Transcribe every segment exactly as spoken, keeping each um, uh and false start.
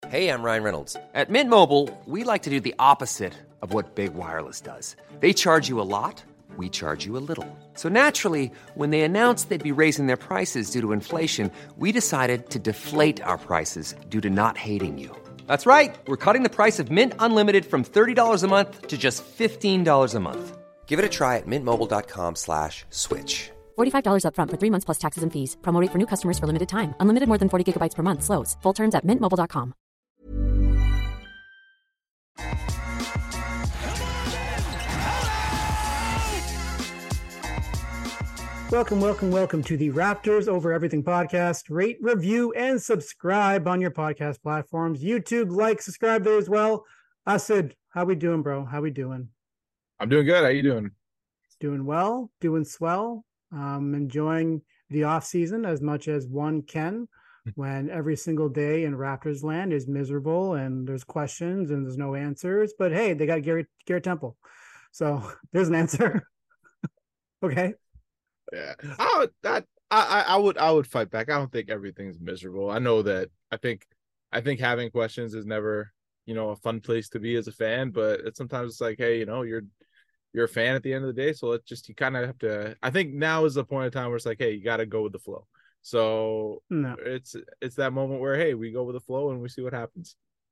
Hey, I'm Ryan Reynolds. At Mint Mobile, we like to do the opposite of what Big Wireless does. They charge you a lot, we charge you a little. So naturally, when they announced they'd be raising their prices due to inflation, we decided to deflate our prices due to not hating you. That's right. We're cutting the price of Mint Unlimited from thirty dollars a month to just fifteen dollars a month. Give it a try at mintmobile.com slash switch. forty-five dollars up front for three months plus taxes and fees. Promo rate for new customers for limited time. Unlimited more than forty gigabytes per month. Slows full terms at mint mobile dot com. Welcome, welcome, welcome to the Raptors Over Everything podcast. Rate, review, and subscribe on your podcast platforms. YouTube, like, subscribe there as well. Asid, how we doing, bro? How we doing? I'm doing good. How you doing? Doing well, doing swell. Um, enjoying the off season as much as one can, when every single day in Raptors land is miserable and there's questions and there's no answers. But hey, they got Garrett Garrett Temple, so there's an answer. Okay. Yeah, I would, that I I would I would fight back. I don't think everything's miserable. I know that. I think I think having questions is never, you know, a fun place to be as a fan. But it's sometimes it's like, hey, you know, you're you're a fan at the end of the day, so it's just you kind of have to. I think now is the point of time where it's like, hey, you got to go with the flow. So no. it's it's that moment where hey, we go with the flow and we see what happens.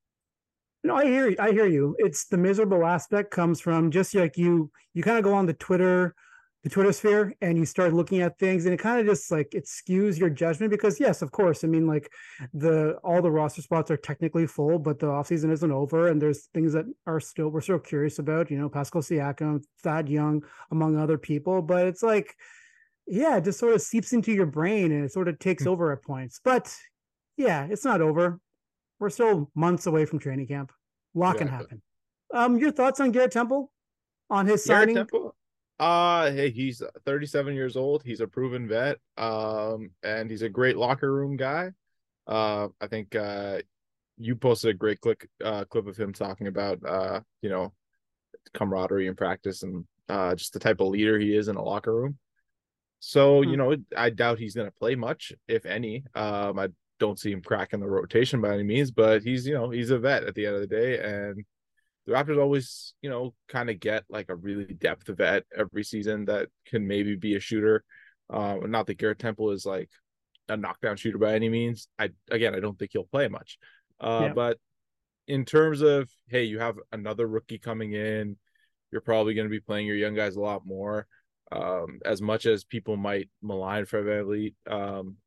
No, I hear you. I hear you. It's the miserable aspect comes from just like you. You kind of go on the Twitter. the Twitter sphere and you start looking at things and it kind of just like it skews your judgment because yes, of course. I mean, like the, all the roster spots are technically full, but the offseason isn't over. And there's things that are still, we're still curious about, you know, Pascal Siakam, Thad Young, among other people, but it's like, yeah, it just sort of seeps into your brain and it sort of takes over at points, but yeah, it's not over. We're still months away from training camp. A lot can happen. Um, your thoughts on Garrett Temple on his Garrett signing? Temple? Uh, hey, he's thirty-seven years old. He's a proven vet. Um, and he's a great locker room guy. Uh, I think uh, you posted a great clip uh clip of him talking about uh, you know, camaraderie in practice and uh just the type of leader he is in a locker room. So, Hmm. you know, I doubt he's gonna play much, if any. Um, I don't see him cracking the rotation by any means, but he's, you know, he's a vet at the end of the day, and the Raptors always, you know, kind of get like a really depth vet every season that can maybe be a shooter. Uh, not that Garrett Temple is like a knockdown shooter by any means. I again, I don't think he'll play much. Uh, Yeah. But in terms of, hey, you have another rookie coming in, you're probably going to be playing your young guys a lot more. Um, as much as people might malign Fred VanVleet, um,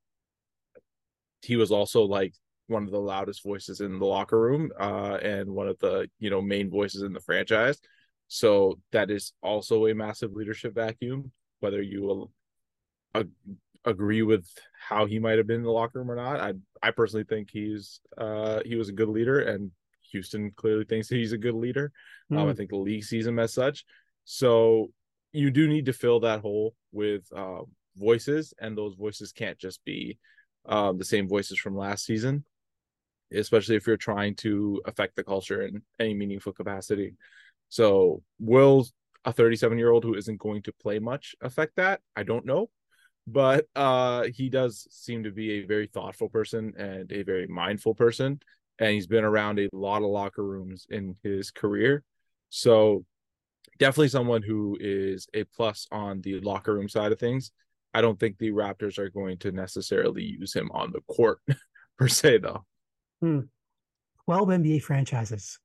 he was also like one of the loudest voices in the locker room, uh, and one of the, you know, main voices in the franchise. So that is also a massive leadership vacuum, whether you will ag- agree with how he might have been in the locker room or not. I, I personally think he's, uh, he was a good leader, and Houston clearly thinks he's a good leader. Mm. Um, I think the league sees him as such. So you do need to fill that hole with, uh, voices, and those voices can't just be, um, the same voices from last season, especially if you're trying to affect the culture in any meaningful capacity. So will a thirty-seven year old who isn't going to play much affect that? I don't know, but uh, he does seem to be a very thoughtful person and a very mindful person. And he's been around a lot of locker rooms in his career. So definitely someone who is a plus on the locker room side of things. I don't think the Raptors are going to necessarily use him on the court per se, though. Hmm. twelve N B A franchises.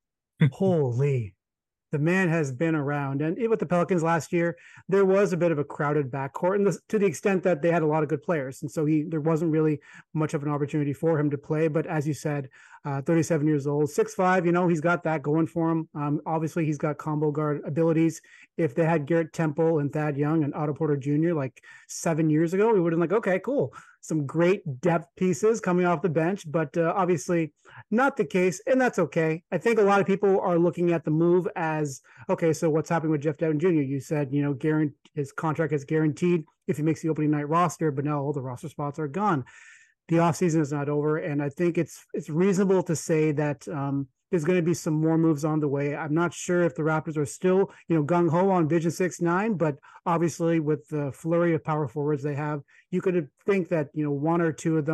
Holy. The man has been around. And with the Pelicans last year, there was a bit of a crowded backcourt, and this, to the extent that they had a lot of good players. And so he there wasn't really much of an opportunity for him to play. But as you said, uh, thirty-seven years old, six five, you know, he's got that going for him. Um, obviously, he's got combo guard abilities. If they had Garrett Temple and Thad Young and Otto Porter Junior like seven years ago, we would have been like, okay, cool. Some great depth pieces coming off the bench, but uh, obviously not the case, and that's okay. I think a lot of people are looking at the move as, okay, so what's happening with Jeff Devin Junior? You said, you know, guaranteed, his contract is guaranteed if he makes the opening night roster, but now all the roster spots are gone. The offseason is not over, and I think it's it's reasonable to say that um, there's going to be some more moves on the way. I'm not sure if the Raptors are still, you know, gung-ho on Vision six nine, but obviously with the flurry of power forwards they have, you could think that, you know, one or two of them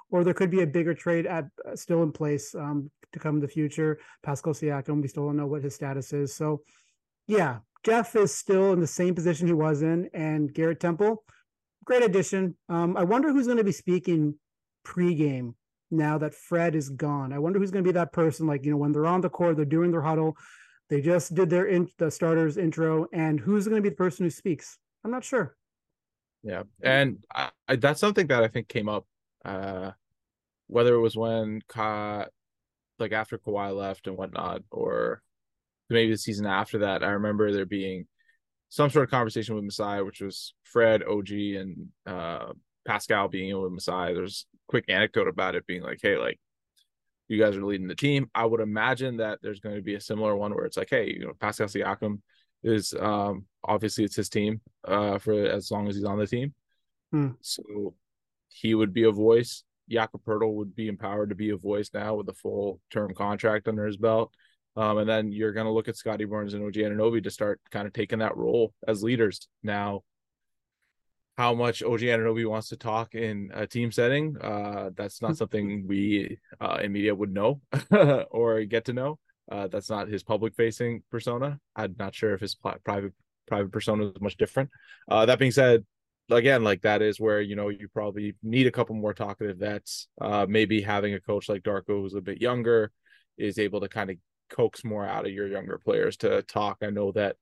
or there could be a bigger trade at uh, still in place um, to come in the future. Pascal Siakam, we still don't know what his status is. So, yeah, Jeff is still in the same position he was in, and Garrett Temple, great addition. Um, I wonder who's going to be speaking pregame now that Fred is gone. I wonder who's going to be that person. Like, you know, when they're on the court, they're doing their huddle. They just did their in, the starters intro, and who's going to be the person who speaks? I'm not sure. Yeah, and I, I, that's something that I think came up, uh, whether it was when Ka, like after Kawhi left and whatnot, or maybe the season after that. I remember there being some sort of conversation with Masai, which was Fred, O G, and uh, Pascal being in with Masai. There's a quick anecdote about it being like, hey, like, you guys are leading the team. I would imagine that there's going to be a similar one where it's like, hey, you know, Pascal Siakam is um, obviously it's his team uh, for as long as he's on the team. Hmm. So he would be a voice. Jakob Poeltl would be empowered to be a voice now with a full term contract under his belt. Um, and then you're going to look at Scotty Barnes and O G Anunoby to start kind of taking that role as leaders. Now, how much O G Anunoby wants to talk in a team setting, uh, that's not something we uh, in media would know or get to know. Uh, that's not his public-facing persona. I'm not sure if his private private persona is much different. Uh, that being said, again, like that is where, you know, you probably need a couple more talkative vets. Uh, maybe having a coach like Darko, who's a bit younger, is able to kind of coax more out of your younger players to talk. I know that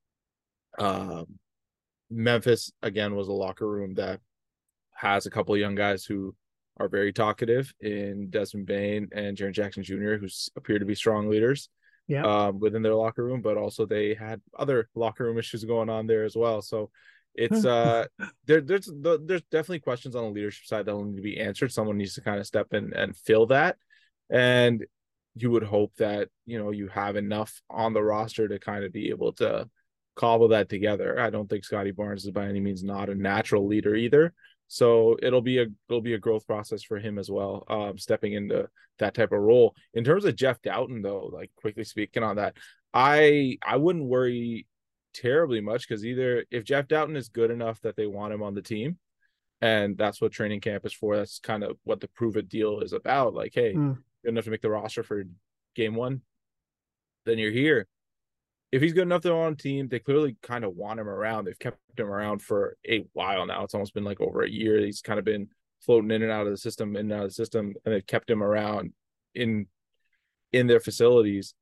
um, Memphis, again, was a locker room that has a couple of young guys who are very talkative in Desmond Bane and Jaren Jackson Junior, who appear to be strong leaders yeah. um, within their locker room, but also they had other locker room issues going on there as well. So it's uh, there, there's there's definitely questions on the leadership side that will need to be answered. Someone needs to kind of step in and fill that. And you would hope that, you know, you have enough on the roster to kind of be able to cobble that together. I don't think Scotty Barnes is by any means not a natural leader either. So it'll be a it'll be a growth process for him as well, um, stepping into that type of role. In terms of Jeff Doughton, though, like quickly speaking on that, I I wouldn't worry terribly much, because either if Jeff Doughton is good enough that they want him on the team, and that's what training camp is for, that's kind of what the prove it deal is about. Like, hey, Mm. good enough to make the roster for game one, then you're here. If he's good enough to on a team, they clearly kind of want him around. They've kept him around for a while now. It's almost been like over a year. He's kind of been floating in and out of the system, in and out of the system, and they've kept him around in in their facilities.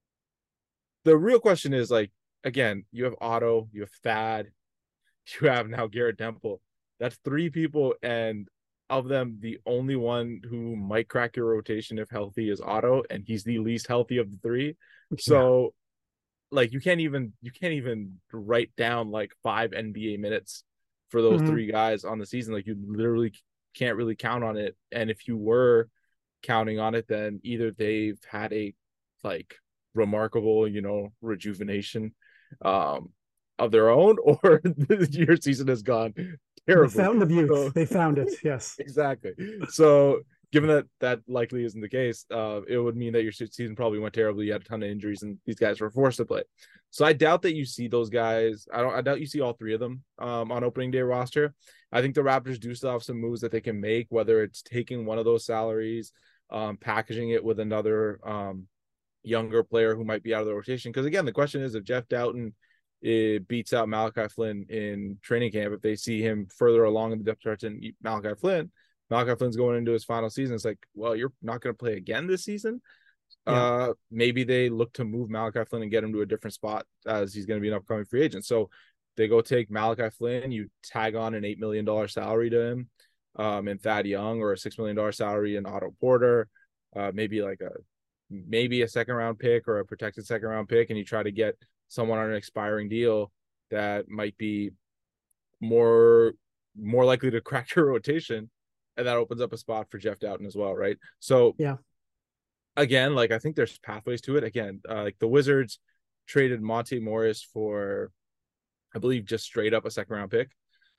The real question is, like, again, you have Otto, you have Thad, you have now Garrett Temple. That's three people, and of them, the only one who might crack your rotation if healthy is Otto, and he's the least healthy of the three. Yeah. So, like, you can't even you can't even write down like five N B A minutes for those Mhm. three guys on the season. Like, you literally can't really count on it. And if you were counting on it, then either they've had a like remarkable, you know, rejuvenation um of their own, or your season has gone The terribly. fountain of youth. So- They found it. Yes. Exactly. So, given that that likely isn't the case, uh, it would mean that your season probably went terribly. You had a ton of injuries, and these guys were forced to play. So I doubt that you see those guys. I don't. I doubt you see all three of them um, on opening day roster. I think the Raptors do still have some moves that they can make, whether it's taking one of those salaries, um, packaging it with another um, younger player who might be out of the rotation. Because again, the question is, if Jeff Doughton it beats out Malachi Flynn in training camp, if they see him further along in the depth chart than Malachi Flynn, Malachi Flynn's going into his final season. It's like, well, you're not going to play again this season. Yeah. Uh, maybe they look to move Malachi Flynn and get him to a different spot, as he's going to be an upcoming free agent. So they go take Malachi Flynn, you tag on an eight million dollars salary to him, um, and Thad Young, or a six million dollars salary in Otto Porter, uh, maybe like a maybe a second round pick or a protected second round pick, and you try to get someone on an expiring deal that might be more more likely to crack your rotation, and that opens up a spot for Jeff Doughton as well, right? So Yeah. again, like, I think there's pathways to it. Again, uh, like the Wizards traded Monte Morris for, I believe, just straight up a second round pick.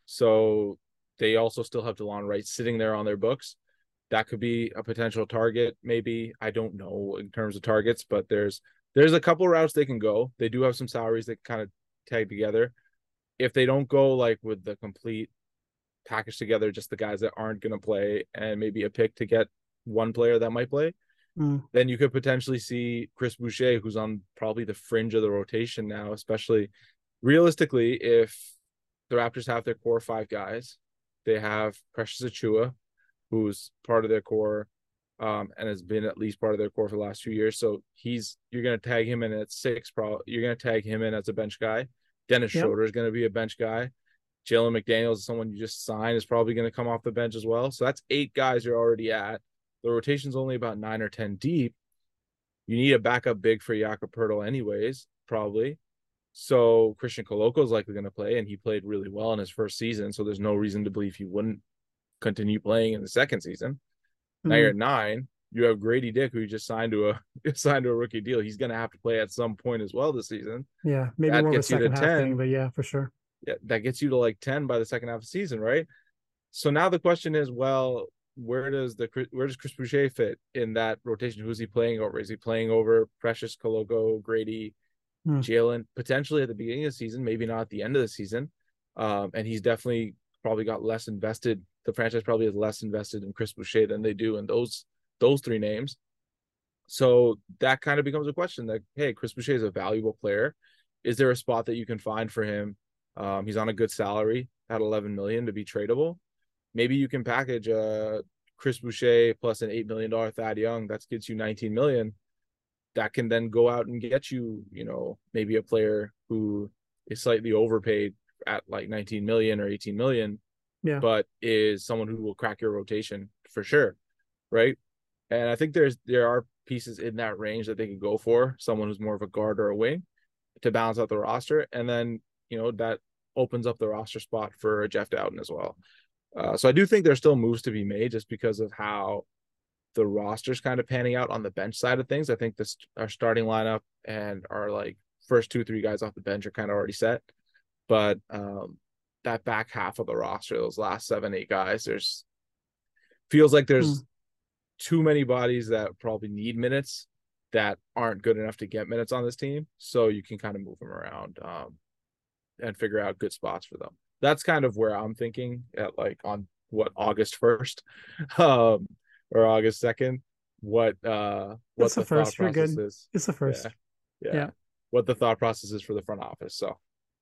So they also still have DeLon Wright sitting there on their books. That could be a potential target, maybe. I don't know in terms of targets, but there's there's a couple routes they can go. They do have some salaries that kind of tag together. If they don't go like with the complete package together just the guys that aren't going to play and maybe a pick to get one player that might play, Mm. then you could potentially see Chris Boucher, who's on probably the fringe of the rotation now, especially realistically, if the Raptors have their core five guys, they have Precious Achiuwa, who's part of their core um, and has been at least part of their core for the last few years. So he's you're going to tag him in at six. Probably you're going to tag him in as a bench guy. Dennis Yep. Schroeder is going to be a bench guy. Jalen McDaniels is someone you just signed, is probably going to come off the bench as well. So that's eight guys you're already at. The rotation's only about nine or ten deep. You need a backup big for Jakob Poeltl anyways, probably. So Christian Koloko is likely going to play, and he played really well in his first season. So there's no reason to believe he wouldn't continue playing in the second season. Mm. Now you're at nine. You have Grady Dick, who you just signed to a signed to a rookie deal. He's going to have to play at some point as well this season. Yeah, maybe that more gets of a second you to half ten. thing, but yeah, for sure. Yeah, that gets you to like ten by the second half of the season, right? So now the question is, well, where does the where does Chris Boucher fit in that rotation? Who's he playing over? Is he playing over Precious, Koloko, Grady, hmm. Jalen? Potentially at the beginning of the season, maybe not at the end of the season. Um, and he's definitely probably got less invested. The franchise probably is less invested in Chris Boucher than they do in those those three names. So that kind of becomes a question that, hey, Chris Boucher is a valuable player. Is there a spot that you can find for him? Um, he's on a good salary at eleven million to be tradable. Maybe you can package uh Chris Boucher plus an eight million dollars Thad Young. That gets you nineteen million. That can then go out and get you, you know, maybe a player who is slightly overpaid at like nineteen million or eighteen million, yeah, but is someone who will crack your rotation for sure. Right. And I think there's, there are pieces in that range that they could go for, someone who's more of a guard or a wing to balance out the roster. And then, you know, that opens up the roster spot for Jeff Dowden as well. Uh, so I do think there's still moves to be made just because of how the roster's kind of panning out on the bench side of things. I think this our starting lineup and our like first two, three guys off the bench are kind of already set. But um, that back half of the roster, those last seven, eight guys, there's feels like there's hmm. too many bodies that probably need minutes that aren't good enough to get minutes on this team. So you can kind of move them around um, and figure out good spots for them. That's kind of where I'm thinking at like on what August first um, or August second, what, uh, what it's the, the first. thought process good. is. It's the first. Yeah. Yeah. yeah. What the thought process is for the front office. So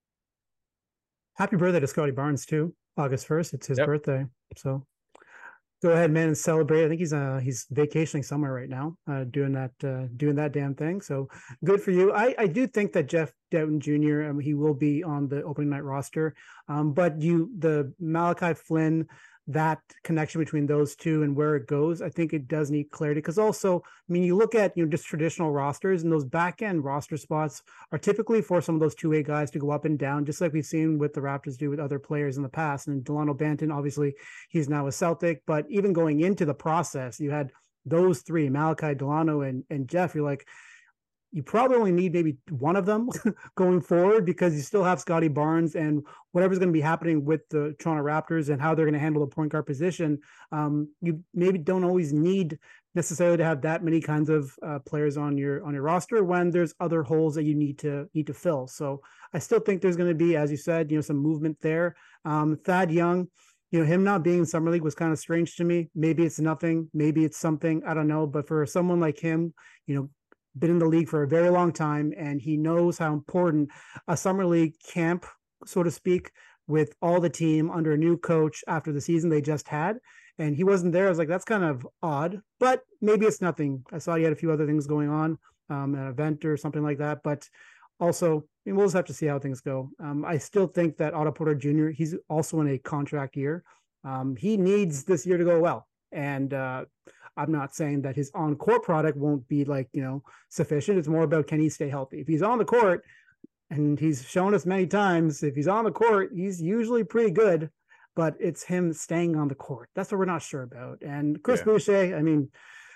happy birthday to Scotty Barnes too. August first. It's his yep. birthday. So go ahead, man, and celebrate. I think he's uh he's vacationing somewhere right now, uh, doing that uh, doing that damn thing. So good for you. I, I do think that Jeff Dowden Junior Um, he will be on the opening night roster. Um, but you the Malachi Flynn, that connection between those two and where it goes, I think it does need clarity. Because also, I mean, you look at you know just traditional rosters, and those back end roster spots are typically for some of those two way guys to go up and down, just like we've seen with the Raptors do with other players in the past. And Delano Banton, obviously, he's now a Celtic, but even going into the process, you had those three, Malachi, Delano, and and Jeff. You're like, you probably only need maybe one of them going forward because you still have Scotty Barnes and whatever's going to be happening with the Toronto Raptors and how they're going to handle the point guard position. Um, you maybe don't always need necessarily to have that many kinds of uh, players on your on your roster when there's other holes that you need to need to fill. So I still think there's going to be, as you said, you know, some movement there. Um, Thad Young, you know, him not being in Summer League was kind of strange to me. Maybe it's nothing, maybe it's something, I don't know. But for someone like him, you know, been in the league for a very long time, and he knows how important a summer league camp, so to speak, with all the team under a new coach after the season they just had. And he wasn't there. I was like, that's kind of odd, but maybe it's nothing. I saw he had a few other things going on, um, an event or something like that. But also, I mean, we'll just have to see how things go. Um, I still think that Otto Porter Junior, he's also in a contract year. Um, he needs this year to go well. And, uh, I'm not saying that his on-court product won't be like, you know, sufficient. It's more about, can he stay healthy? If he's on the court, and he's shown us many times, if he's on the court, he's usually pretty good, but it's him staying on the court. That's what we're not sure about. And Chris yeah. Boucher, I mean,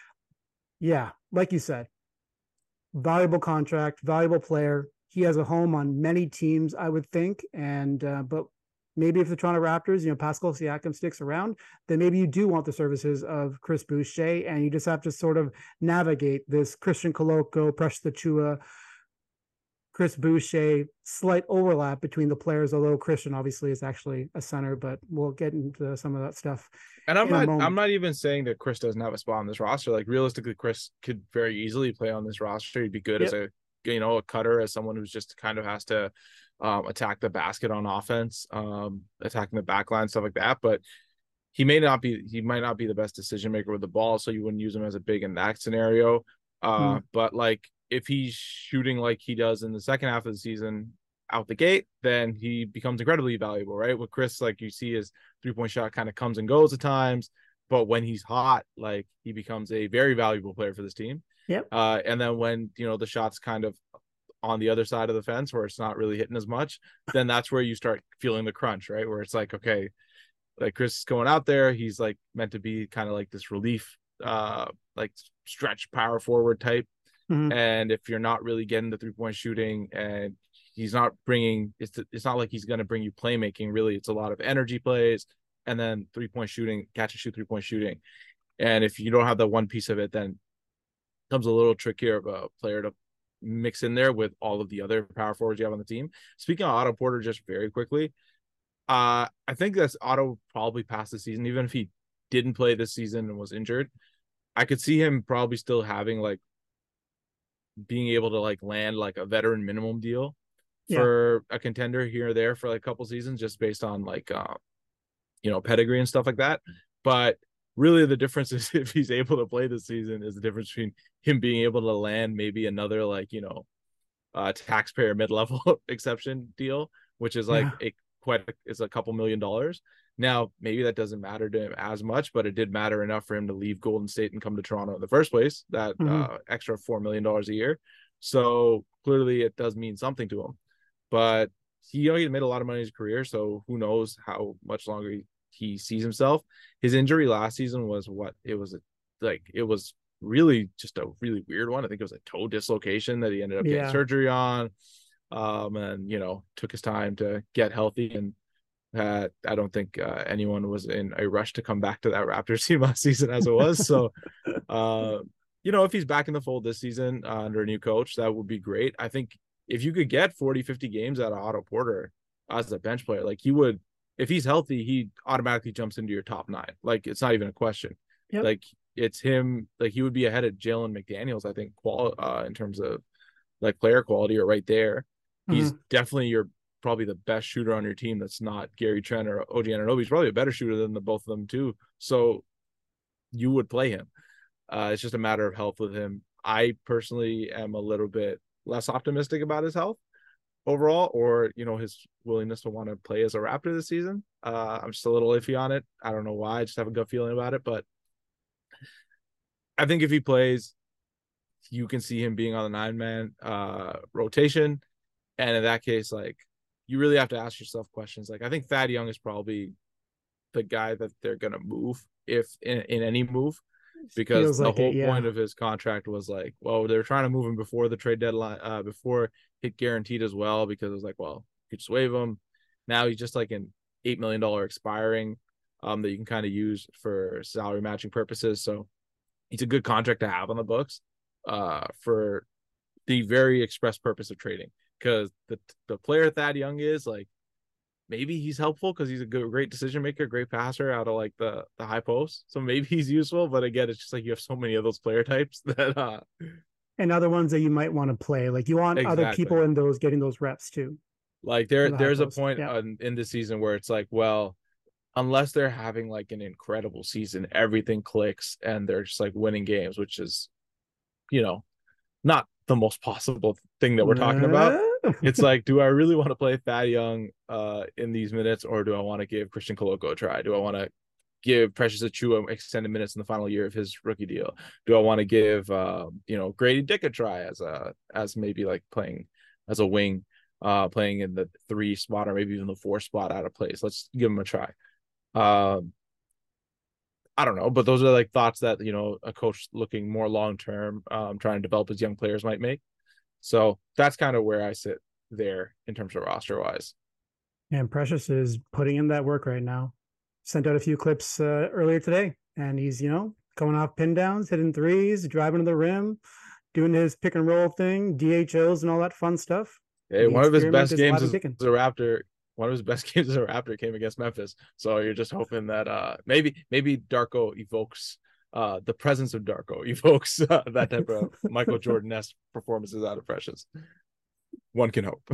yeah, like you said, valuable contract, valuable player. He has a home on many teams, I would think. And, uh, but maybe if the Toronto Raptors, you know, Pascal Siakam sticks around, then maybe you do want the services of Chris Boucher, and you just have to sort of navigate this Christian Koloko, Precious Achiuwa Chris Boucher, slight overlap between the players, although Christian obviously is actually a center, but we'll get into some of that stuff And I'm in a not moment. I'm not even saying that Chris doesn't have a spot on this roster. Like realistically, Chris could very easily play on this roster. He'd be good Yep. as a you know, a cutter, as someone who's just kind of has to um, attack the basket on offense, um, attacking the back line, stuff like that. But he may not be he might not be the best decision maker with the ball, so you wouldn't use him as a big in that scenario. Uh, Mm. but like if he's shooting like he does in the second half of the season out the gate, then he becomes incredibly valuable, right? With Chris, like you see his three-point shot kind of comes and goes at times, but when he's hot, like he becomes a very valuable player for this team. Yep. Uh, and then when you know the shot's kind of on the other side of the fence where it's not really hitting as much, then that's where you start feeling the crunch, right? Where it's like, okay, like Chris is going out there, he's like meant to be kind of like this relief, uh, like stretch power forward type. Mhm. And if you're not really getting the three point shooting, and he's not bringing, it's it's not like he's going to bring you playmaking. Really, it's a lot of energy plays and then three point shooting, catch and shoot three point shooting. And if you don't have the one piece of it, then it becomes a little trickier of a player to mix in there with all of the other power forwards you have on the team. Speaking of Otto Porter, just very quickly, uh, I think that's Otto probably past the season, even if he didn't play this season and was injured. I could see him probably still having like being able to like land like a veteran minimum deal for yeah. a contender here or there for like a couple seasons, just based on like uh, you know, pedigree and stuff like that. But really the difference is if he's able to play this season is the difference between him being able to land maybe another like, you know, uh taxpayer mid-level exception deal, which is like yeah. a quite is a couple million dollars. Now maybe that doesn't matter to him as much, but it did matter enough for him to leave Golden State and come to Toronto in the first place, that mm-hmm. uh extra four million dollars a year. So clearly it does mean something to him. But he, you know, he made a lot of money in his career, so who knows how much longer he, he sees himself. His injury last season was what it was like it was really just a really weird one. I think it was a toe dislocation that he ended up yeah. getting surgery on, um and you know took his time to get healthy. And uh, I don't think uh, anyone was in a rush to come back to that Raptors team last season as it was. So uh you know if he's back in the fold this season uh, under a new coach, that would be great. I think if you could get forty, fifty games out of Otto Porter as a bench player, like he would, if he's healthy, he automatically jumps into your top nine. Like it's not even a question. Yep. Like it's him, like he would be ahead of Jalen McDaniels, I think, qual uh, in terms of like player quality, or right there. Mm-hmm. He's definitely your probably the best shooter on your team. That's not Gary Trent or O G Anunoby. He's probably a better shooter than the both of them too. So you would play him. Uh, it's just a matter of health with him. I personally am a little bit less optimistic about his health overall, or you know his willingness to want to play as a Raptor this season. uh I'm just a little iffy on it. I don't know why, I just have a gut feeling about it. But I think if he plays, you can see him being on the nine man uh rotation, and in that case, like you really have to ask yourself questions. Like I think Thad Young is probably the guy that they're gonna move, if in, in any move, because Feels the like whole it, yeah. point of his contract was like, well, they were trying to move him before the trade deadline, uh, before it guaranteed as well, because it was like, well, you could just waive him. Now he's just like an eight million dollars expiring um, that you can kind of use for salary matching purposes. So it's a good contract to have on the books uh, for the very express purpose of trading, because the the player Thad Young is like, maybe he's helpful because he's a good, great decision maker, great passer out of like the, the high post. So maybe he's useful, but again, it's just like you have so many of those player types that uh and other ones that you might want to play. Like you want exactly. other people in those getting those reps too. Like there, the there's a point yeah. on, in the season where it's like, well, unless they're having like an incredible season, everything clicks and they're just like winning games, which is, you know, not the most possible thing that we're talking about. It's like, do I really want to play Thad Young uh, in these minutes, or do I want to give Christian Koloko a try? Do I want to give Precious Achiuwa extended minutes in the final year of his rookie deal? Do I want to give uh, you know Grady Dick a try as a as maybe like playing as a wing, uh, playing in the three spot or maybe even the four spot out of place? Let's give him a try. Um, I don't know, but those are like thoughts that you know a coach looking more long term, um, trying to develop his young players might make. So that's kind of where I sit there in terms of roster wise. And Precious is putting in that work right now. Sent out a few clips uh, earlier today, and he's, you know, coming off pin downs, hitting threes, driving to the rim, doing his pick and roll thing, D H Os and all that fun stuff. Hey, The one of his experiment best is alive games and as kicking. a Raptor. One of his best games as a Raptor came against Memphis. So you're just hoping that uh maybe maybe Darko evokes uh the presence of Darko evokes uh, that type of Michael Jordan-esque performances out of Precious. One can hope.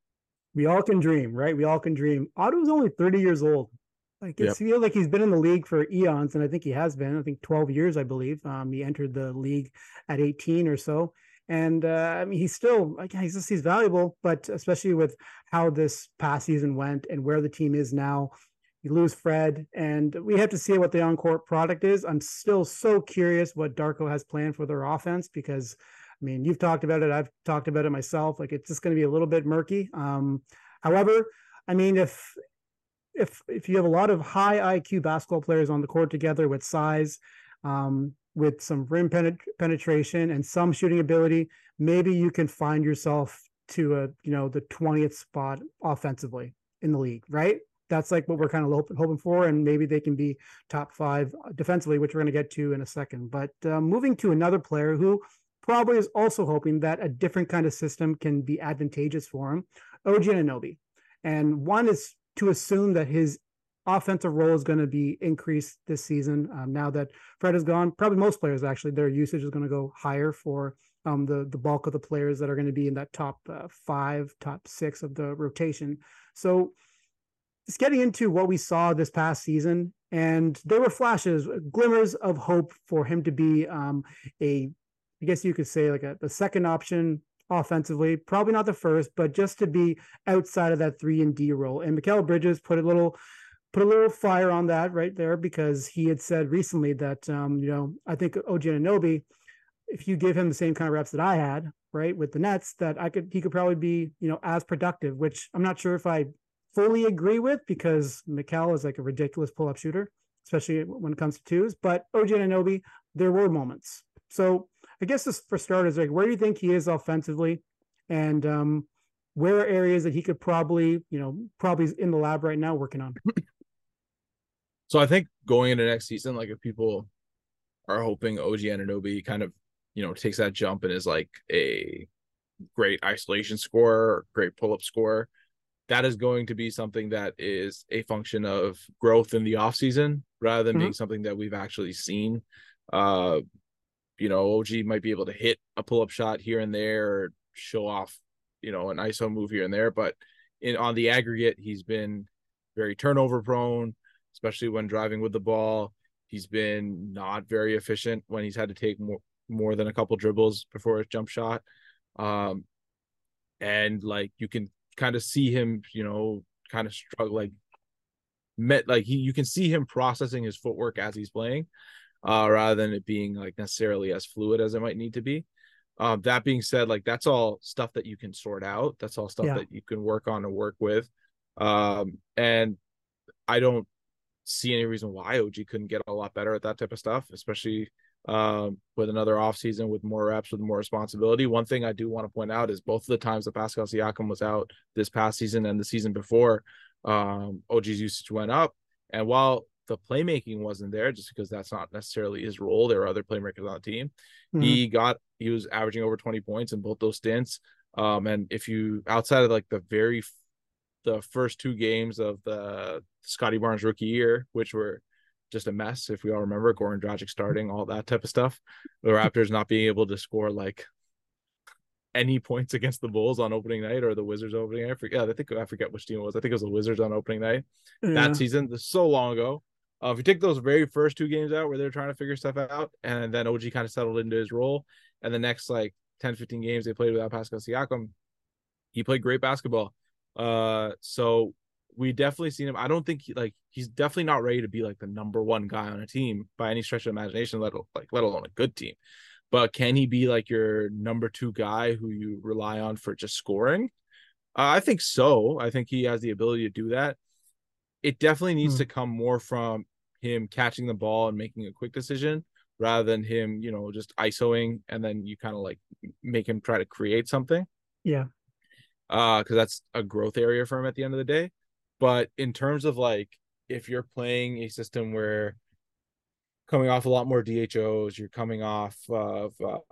We all can dream, right? We all can dream. Otto's only thirty years old. Like it's Yep. feel like he's been in the league for eons, and I think he has been. I think twelve years, I believe. Um, he entered the league at eighteen or so, and uh, I mean he's still like he's just he's valuable, but especially with how this past season went and where the team is now, you lose Fred, and we have to see what the on-court product is. I'm still so curious what Darko has planned for their offense because I mean, you've talked about it. I've talked about it myself. Like it's just going to be a little bit murky. Um, however, I mean, if if if you have a lot of high I Q basketball players on the court together with size, um, with some rim penet- penetration and some shooting ability, maybe you can find yourself to a you know the twentieth spot offensively in the league, right? That's like what we're kind of hoping for, and maybe they can be top five defensively, which we're going to get to in a second. But uh, moving to another player who probably is also hoping that a different kind of system can be advantageous for him, O G Anunoby. And one is to assume that his offensive role is going to be increased this season. Um, now that Fred is gone, probably most players actually, their usage is going to go higher for um, the, the bulk of the players that are going to be in that top uh, five, top six of the rotation. So just getting into what we saw this past season, and there were flashes, glimmers of hope for him to be um, a, I guess you could say like a the second option offensively, probably not the first, but just to be outside of that three and D role. And Mikal Bridges put a little put a little fire on that right there because he had said recently that um, you know I think O G Anunoby, if you give him the same kind of reps that I had right with the Nets, that I could he could probably be you know as productive. Which I'm not sure if I fully agree with because Mikal is like a ridiculous pull up shooter, especially when it comes to twos. But O G Anunoby, there were moments. So I guess this for starters, like where do you think he is offensively, and um, where are areas that he could probably, you know, probably in the lab right now working on? So I think going into next season, like if people are hoping O G Anunoby kind of, you know, takes that jump and is like a great isolation scorer, great pull-up scorer, that is going to be something that is a function of growth in the offseason rather than mm-hmm. being something that we've actually seen. Uh, you know, O G might be able to hit a pull-up shot here and there, or show off, you know, an I S O move here and there. But in on the aggregate, he's been very turnover prone, especially when driving with the ball. He's been not very efficient when he's had to take more, more than a couple dribbles before his jump shot. Um, and like you can kind of see him, you know, kind of struggle, like met like he you can see him processing his footwork as he's playing. Uh, rather than it being like necessarily as fluid as it might need to be. Um, that being said, like that's all stuff that you can sort out. That's all stuff yeah. that you can work on and work with. Um, and I don't see any reason why O G couldn't get a lot better at that type of stuff, especially um, with another offseason with more reps, with more responsibility. One thing I do want to point out is both of the times that Pascal Siakam was out this past season and the season before, um, O G's usage went up. And while the playmaking wasn't there, just because that's not necessarily his role, there are other playmakers on the team. Mm-hmm. He got he was averaging over twenty points in both those stints. Um, and if you outside of like the very the first two games of the Scotty Barnes rookie year, which were just a mess, if we all remember, Goran Dragic starting, all that type of stuff, the Raptors not being able to score like any points against the Bulls on opening night, or the Wizards opening night. I forget, I think I forget which team it was. I think it was the Wizards on opening night yeah. that season. This is so long ago. Uh, if you take those very first two games out where they're trying to figure stuff out, and then O G kind of settled into his role, and the next like ten, fifteen games they played without Pascal Siakam, he played great basketball. Uh, so we definitely seen him. I don't think he, like he's definitely not ready to be like the number one guy on a team by any stretch of imagination, let like let alone a good team. But can he be like your number two guy who you rely on for just scoring? Uh, I think so. I think he has the ability to do that. It definitely needs hmm. to come more from him catching the ball and making a quick decision rather than him, you know, just ISOing and then you kind of like make him try to create something. Yeah. Uh, because that's a growth area for him at the end of the day. But in terms of like, if you're playing a system where coming off a lot more D H Os, you're coming off of uh,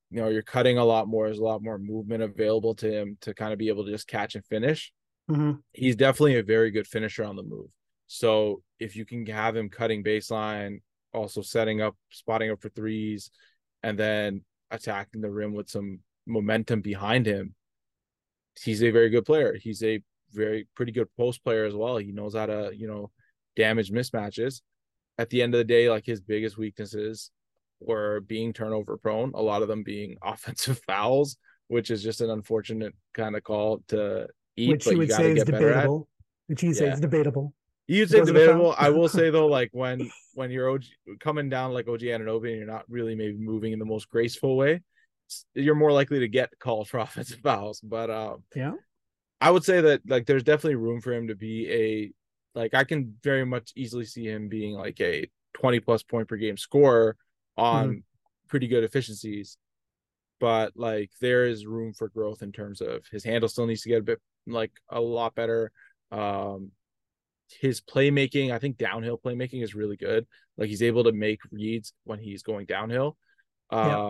you know, you're cutting a lot more. There's a lot more movement available to him to kind of be able to just catch and finish. Mm-hmm. He's definitely a very good finisher on the move. So if you can have him cutting baseline, also setting up, spotting up for threes, and then attacking the rim with some momentum behind him, he's a very good player. He's a very pretty good post player as well. He knows how to, you know, damage mismatches. At the end of the day, like his biggest weaknesses were being turnover prone, a lot of them being offensive fouls, which is just an unfortunate kind of call to eat, Which but you you would got say to is get better at. debatable. Which you say Yeah. is debatable. You'd say Was it a foul? debatable. I will say though, like when when you're O G, coming down like O G Anunoby and you're not really maybe moving in the most graceful way, you're more likely to get called for offensive fouls. But um, Yeah. I would say that like there's definitely room for him to be a like I can very much easily see him being like a twenty plus point per game scorer on Mm-hmm. pretty good efficiencies. But like there is room for growth in terms of his handle still needs to get a bit like a lot better. Um, his playmaking, I think downhill playmaking is really good. Like he's able to make reads when he's going downhill. Um, Yeah.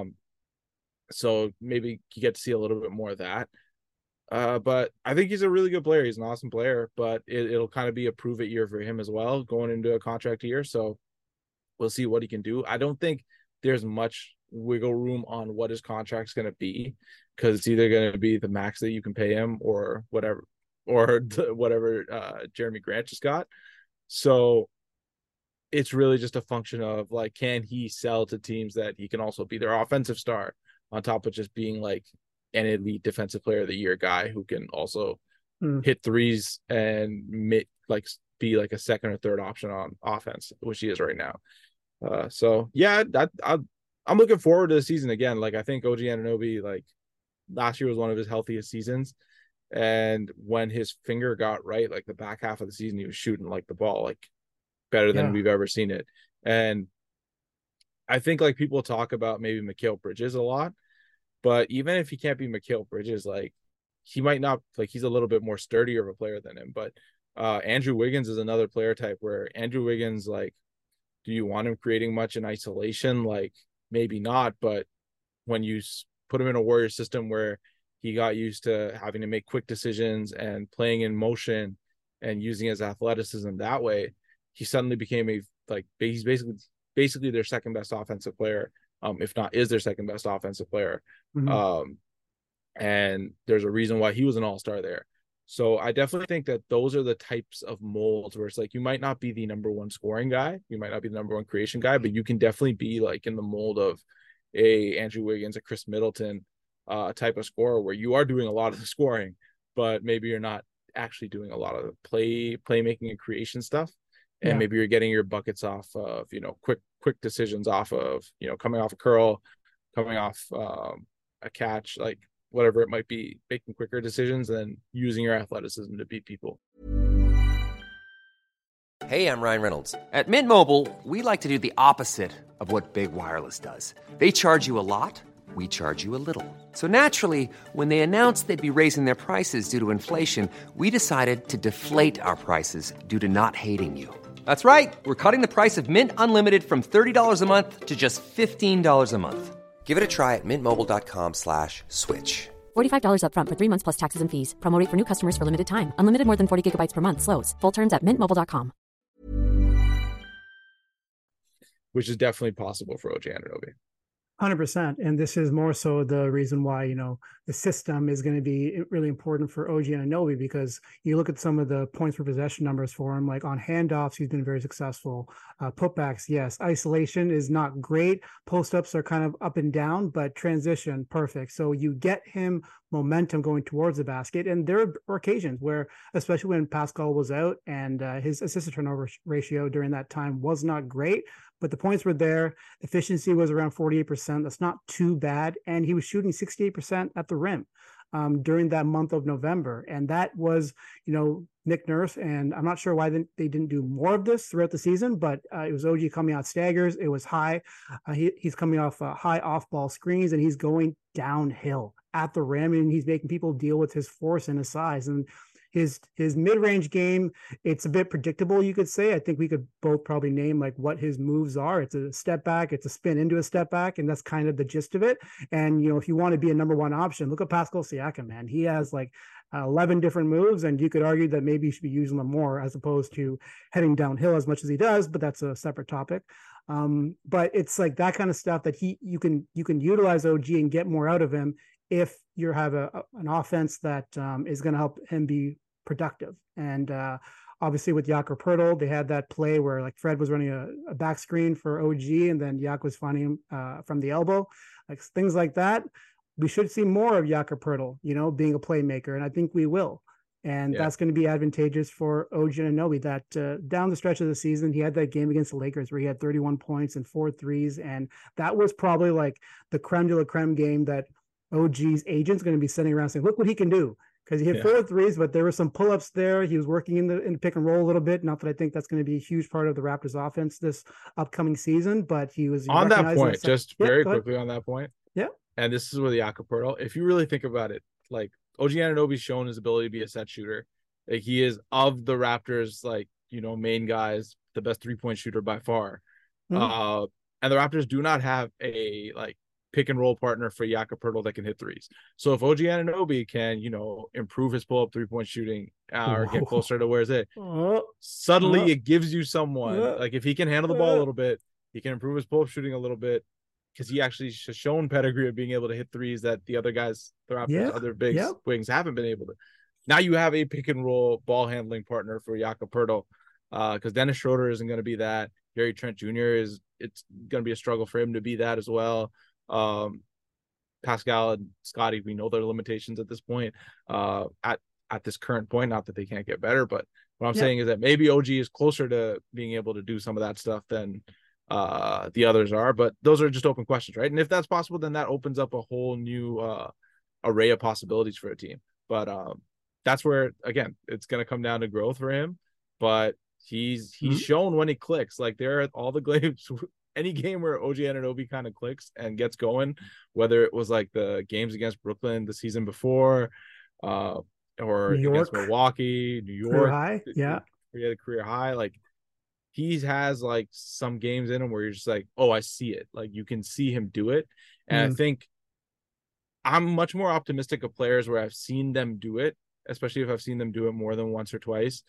so maybe you get to see a little bit more of that. Uh, but I think he's a really good player. He's an awesome player, but it, it'll kind of be a prove it year for him as well, going into a contract year. So we'll see what he can do. I don't think there's much wiggle room on what his contract's going to be, because it's either going to be the max that you can pay him or whatever, or the, whatever uh, Jeremy Grant just got. So it's really just a function of like, can he sell to teams that he can also be their offensive star on top of just being like an elite defensive player of the year guy who can also Mm. hit threes and make like be like a second or third option on offense, which he is right now. Uh, so yeah, that I, I'm looking forward to the season again. Like I think O G Anunoby, like last year was one of his healthiest seasons, and when his finger got right, like the back half of the season, he was shooting like the ball like better than Yeah. we've ever seen it. And I think like people talk about maybe Mikal Bridges a lot, but even if he can't be Mikal Bridges, like he might not, like he's a little bit more sturdier of a player than him. But uh, Andrew Wiggins is another player type where Andrew Wiggins, like, do you want him creating much in isolation? Like maybe not, but when you put him in a Warrior system where he got used to having to make quick decisions and playing in motion and using his athleticism that way, he suddenly became a like he's basically basically their second best offensive player, um, if not is their second best offensive player. Mm-hmm. Um, and there's a reason why he was an all-star there. So I definitely think that those are the types of molds where it's like you might not be the number one scoring guy, you might not be the number one creation guy, but you can definitely be like in the mold of a Andrew Wiggins, a Chris Middleton uh, type of scorer where you are doing a lot of the scoring, but maybe you're not actually doing a lot of the play playmaking and creation stuff. And Yeah. maybe you're getting your buckets off of, you know, quick, quick decisions off of, you know, coming off a curl, coming off um, a catch, like whatever it might be, making quicker decisions and using your athleticism to beat people. Hey, I'm Ryan Reynolds. At Mint Mobile, we like to do the opposite of what Big Wireless does. They charge you a lot, we charge you a little. So naturally, when they announced they'd be raising their prices due to inflation, we decided to deflate our prices due to not hating you. That's right. We're cutting the price of Mint Unlimited from thirty dollars a month to just fifteen dollars a month. Give it a try at mintmobile.com slash switch. forty-five dollars up front for three months plus taxes and fees. Promo rate for new customers for limited time. Unlimited more than forty gigabytes per month. Slows full terms at mint mobile dot com. Which is definitely possible for O G Anunoby. one hundred percent. And this is more so the reason why, you know, the system is going to be really important for O G Anunoby, because you look at some of the points per possession numbers for him, like on handoffs, he's been very successful. Uh, putbacks, yes. Isolation is not great. Post-ups are kind of up and down, but transition, perfect. So you get him momentum going towards the basket. And there are occasions where, especially when Pascal was out and uh, his assist to turnover ratio during that time was not great, but the points were there. Efficiency was around forty-eight percent. That's not too bad. And he was shooting sixty-eight percent at the rim um, during that month of November. And that was, you know, Nick Nurse. And I'm not sure why they didn't do more of this throughout the season, but uh, it was O G coming out staggers. It was high. Uh, he, he's coming off uh, high off ball screens, and he's going downhill at the rim, and he's making people deal with his force and his size. And his his mid-range game, it's a bit predictable, you could say. I think we could both probably name like what his moves are. It's a step back, it's a spin into a step back, and that's kind of the gist of it. And you know, if you want to be a number one option, look at Pascal Siakam, man. He has like uh, eleven different moves, and you could argue that maybe you should be using them more as opposed to heading downhill as much as he does, but that's a separate topic. Um, but it's like that kind of stuff that he you can you can utilize O G and get more out of him if you have a, a an offense that um, is going to help him be productive. And uh, obviously with Jakob Poeltl, they had that play where like Fred was running a, a back screen for O G, and then Jakob was finding him uh, from the elbow, like things like that. We should see more of Jakob Poeltl, you know, being a playmaker, and I think we will. And yeah. that's going to be advantageous for O G Anunoby that uh, down the stretch of the season, he had that game against the Lakers where he had thirty-one points and four threes. And that was probably like the creme de la creme game that O G's agent's going to be sitting around saying, look what he can do. Because he hit yeah. four threes, but there were some pull-ups there. He was working in the in the pick and roll a little bit. Not that I think that's going to be a huge part of the Raptors offense this upcoming season, but he was on that point, just yeah, very quickly ahead. on that point. Yeah. And this is where the Jakob Poeltl, if you really think about it, like O G Anunoby's shown his ability to be a set shooter. Like he is of the Raptors, like, you know, main guys, the best three-point shooter by far. Mm-hmm. Uh, and the Raptors do not have a like pick and roll partner for Jakob Poeltl that can hit threes. So if O G Anunoby can, you know, improve his pull-up three-point shooting uh, or get closer to where it's at, suddenly it gives you someone, like if he can handle the ball a little bit, he can improve his pull-up shooting a little bit, because he actually has shown pedigree of being able to hit threes that the other guys, the Raptors, yeah. other big yep. wings haven't been able to. Now you have a pick and roll ball handling partner for Jakob Poeltl, because uh, Dennis Schroeder isn't going to be that. Gary Trent Junior is, it's going to be a struggle for him to be that as well. Um, Pascal and Scotty, we know their limitations at this point, uh, at, at this current point, not that they can't get better, but what I'm yeah. saying is that maybe O G is closer to being able to do some of that stuff than uh, the others are, but those are just open questions, right? And if that's possible, then that opens up a whole new uh, array of possibilities for a team. But um, that's where, again, it's going to come down to growth for him, but he's, he's mm-hmm. shown when he clicks, like there are all the glaives, any game where O G Anunoby kind of clicks and gets going, whether it was like the games against Brooklyn the season before, uh, or New against York. Milwaukee, New York, career high. yeah, he had a career high. Like he has like some games in him where you're just like, oh, I see it. Like you can see him do it, and mm. I think I'm much more optimistic of players where I've seen them do it, especially if I've seen them do it more than once or twice,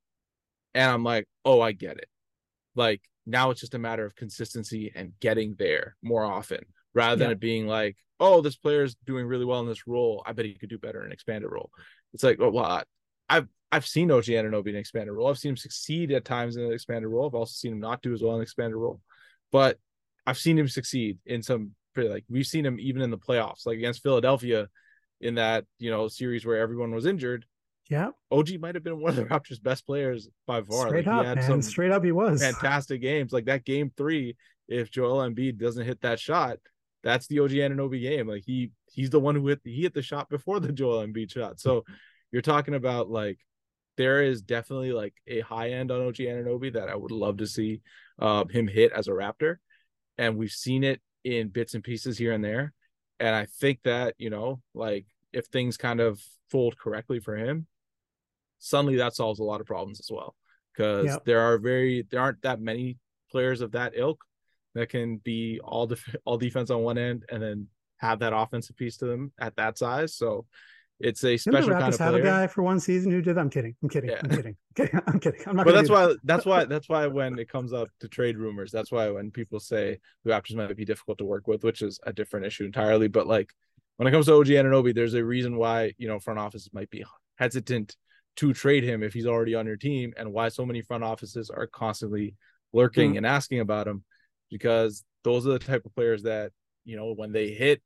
and I'm like, oh, I get it. Like now it's just a matter of consistency and getting there more often, rather than yeah. it being like, oh, this player's doing really well in this role, I bet he could do better in an expanded role. It's like, oh, well, I've I've seen O G Anunoby in an expanded role. I've seen him succeed at times in an expanded role. I've also seen him not do as well in an expanded role, but I've seen him succeed in some pretty, like we've seen him even in the playoffs, like against Philadelphia in that, you know, series where everyone was injured. Yeah, O G might have been one of the Raptors' best players by far. Straight like, up, he had man. some Straight up, he was fantastic games. Like that game three, if Joel Embiid doesn't hit that shot, that's the O G Anunoby game. Like he he's the one who hit he hit the shot before the Joel Embiid shot. So you're talking about like there is definitely like a high end on O G Anunoby that I would love to see um, him hit as a Raptor, and we've seen it in bits and pieces here and there. And I think that, you know, like if things kind of fold correctly for him, suddenly that solves a lot of problems as well, because yep. there are very there aren't that many players of that ilk that can be all def- all defense on one end and then have that offensive piece to them at that size. So it's a special Didn't the Raptors kind of have player. a guy for one season who did that? I'm kidding. I'm kidding. Yeah. I'm kidding. Okay, I'm kidding. I'm not. But that's why. That. That's why. That's why when it comes up to trade rumors, that's why when people say the Raptors might be difficult to work with, which is a different issue entirely. But like when it comes to O G Anunoby, there's a reason why, you know, front offices might be hesitant to trade him if he's already on your team, and why so many front offices are constantly lurking mm. and asking about him, because those are the type of players that, you know, when they hit,